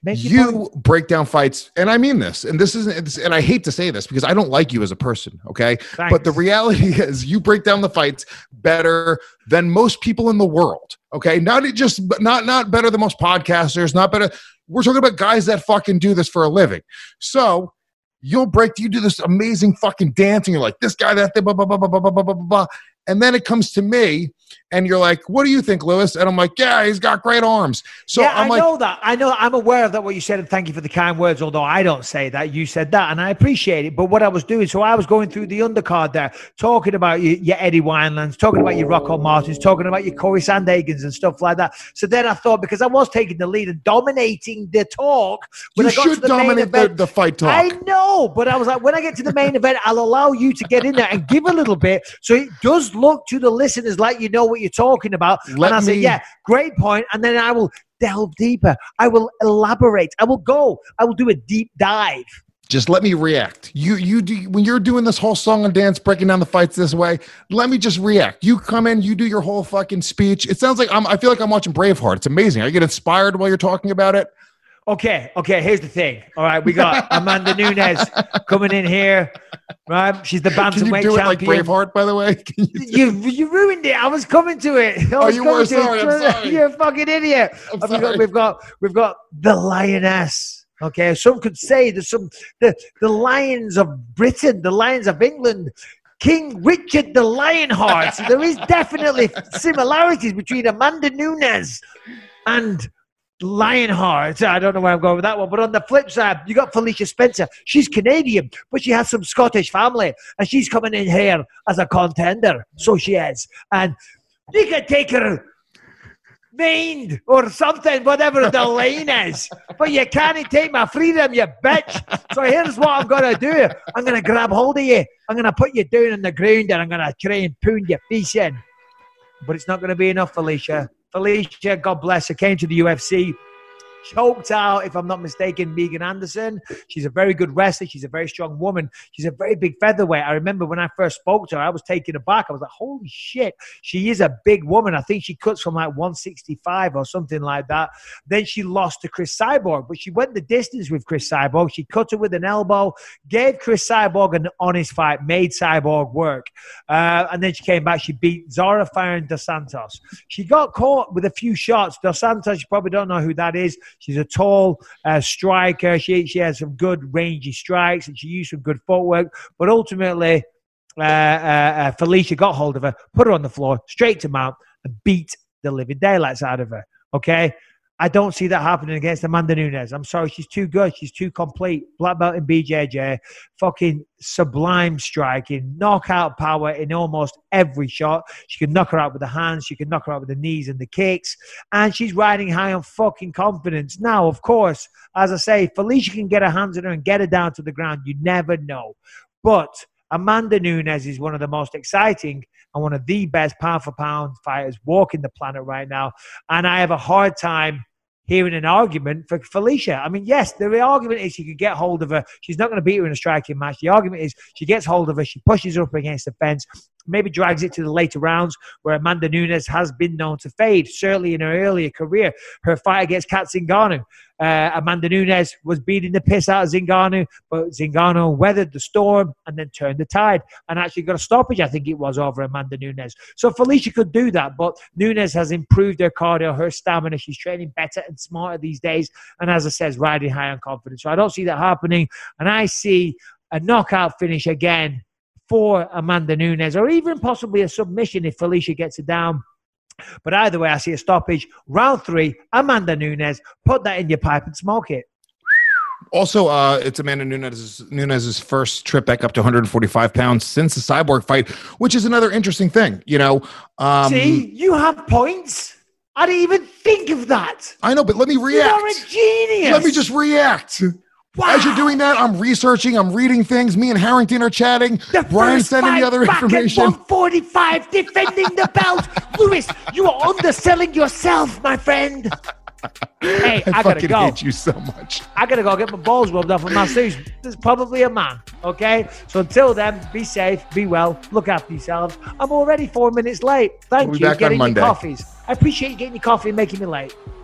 Make your You break down fights, and I mean this, and this isn't, it's, and I hate to say this because I don't like you as a person, okay? Thanks. But the reality is you break down the fights better than most people in the world, okay? Not just, not, not better than most podcasters, not better. We're talking about guys that fucking do this for a living. So you'll break, you do this amazing fucking dancing. You're like, this guy, that thing, blah, blah, blah, blah, blah, blah, blah, blah. And then it comes to me, and you're like, what do you think, Lewis? And I'm like, yeah, he's got great arms. So yeah, I'm I like, know that. I know. I'm aware of that, what you said, and thank you for the kind words, although I don't say that. You said that, and I appreciate it. But what I was doing, so I was going through the undercard there, talking about your, your Eddie Winelands, talking about your Rocco Martins, talking about your Corey Sandhagans and stuff like that. So then I thought, because I was taking the lead and dominating the talk. When you I got should to the dominate main the, event, the fight talk. I know, but I was like, when I get to the main event, I'll allow you to get in there and give a little bit. So it does look to the listeners like you know what you're talking about. Let and I say, me- yeah, great point. And then I will delve deeper. I will elaborate. I will go. I will do a deep dive. Just let me react. You, you do when you're doing this whole song and dance, breaking down the fights this way. Let me just react. You come in, you do your whole fucking speech. It sounds like I'm. I feel like I'm watching Braveheart. It's amazing. I get inspired while you're talking about it. Okay, okay, here's the thing. All right, we got Amanda Nunes coming in here, right? She's the Can you bantamweight do it like champion. Braveheart, by the way? Can you do- You you ruined it. I was coming to it. I Oh, was you coming were? to it. Sorry, I'm sorry. You're a fucking idiot. I'm We've got, sorry. we've got we've got the Lioness. Okay, some could say there's some the the Lions of Britain, the Lions of England. King Richard the Lionheart. So there is definitely similarities between Amanda Nunes and Lionheart. I don't know where I'm going with that one. But on the flip side, you got Felicia Spencer. She's Canadian, but she has some Scottish family. And she's coming in here as a contender. So she is. And you can take her named or something, whatever the lane is. But you can't take my freedom, you bitch. So here's what I'm going to do. I'm going to grab hold of you. I'm going to put you down on the ground and I'm going to try and pound your face in. But it's not going to be enough, Felicia. Felicia, God bless her, came to the U F C. Choked out, if I'm not mistaken, Megan Anderson. She's a very good wrestler. She's a very strong woman. She's a very big featherweight. I remember when I first spoke to her, I was taken aback. I was like, holy shit, she is a big woman. I think she cuts from like one sixty-five or something like that. Then she lost to Chris Cyborg, but she went the distance with Chris Cyborg. She cut her with an elbow, gave Chris Cyborg an honest fight, made Cyborg work. Uh, and then she came back. She beat Zara Farron Dos Santos. She got caught with a few shots. Dos Santos, you probably don't know who that is. She's a tall uh, striker. She she has some good rangy strikes, and she used some good footwork. But ultimately, uh, uh, uh, Felicia got hold of her, put her on the floor, straight to mount, and beat the living daylights out of her. Okay? I don't see that happening against Amanda Nunes. I'm sorry. She's too good. She's too complete. Black belt in B J J. Fucking sublime striking. Knockout power in almost every shot. She can knock her out with the hands. She can knock her out with the knees and the kicks. And she's riding high on fucking confidence. Now, of course, as I say, Felicia can get her hands on her and get her down to the ground. You never know. But Amanda Nunes is one of the most exciting and one of the best pound-for-pound fighters walking the planet right now. And I have a hard time hearing an argument for Felicia. I mean, yes, the argument is she could get hold of her. She's not going to beat her in a striking match. The argument is she gets hold of her, she pushes her up against the fence, maybe drags it to the later rounds where Amanda Nunes has been known to fade, certainly in her earlier career. Her fight against Kat Zingano. Uh, Amanda Nunes was beating the piss out of Zingano, but Zingano weathered the storm and then turned the tide and actually got a stoppage, I think it was, over Amanda Nunes. So Felicia could do that, but Nunes has improved her cardio, her stamina. She's training better and smarter these days. And as I said, riding high on confidence. So I don't see that happening. And I see a knockout finish again for Amanda Nunes, or even possibly a submission if Felicia gets it down. But either way, I see a stoppage. Round three, Amanda Nunes. Put that in your pipe and smoke it. Also, uh, it's Amanda Nunes' Nunes's first trip back up to one hundred forty-five pounds since the Cyborg fight, which is another interesting thing. You know, um, see, you have points. I didn't even think of that. I know, but let me react. You're a genius. Let me just react. Wow. As you're doing that, I'm researching, I'm reading things. Me and Harrington are chatting. The Brian's sending me other back information. At one forty-five, defending the belt. Lewis, you are underselling yourself, my friend. Hey, I, I, gotta fucking go. hate you so much. I gotta go get my balls rubbed off with masseuse. There's probably a man, okay? So until then, be safe, be well, look after yourselves. I'm already four minutes late. Thank We'll be you back for getting on your Monday. coffees. I appreciate you getting your coffee and making me late.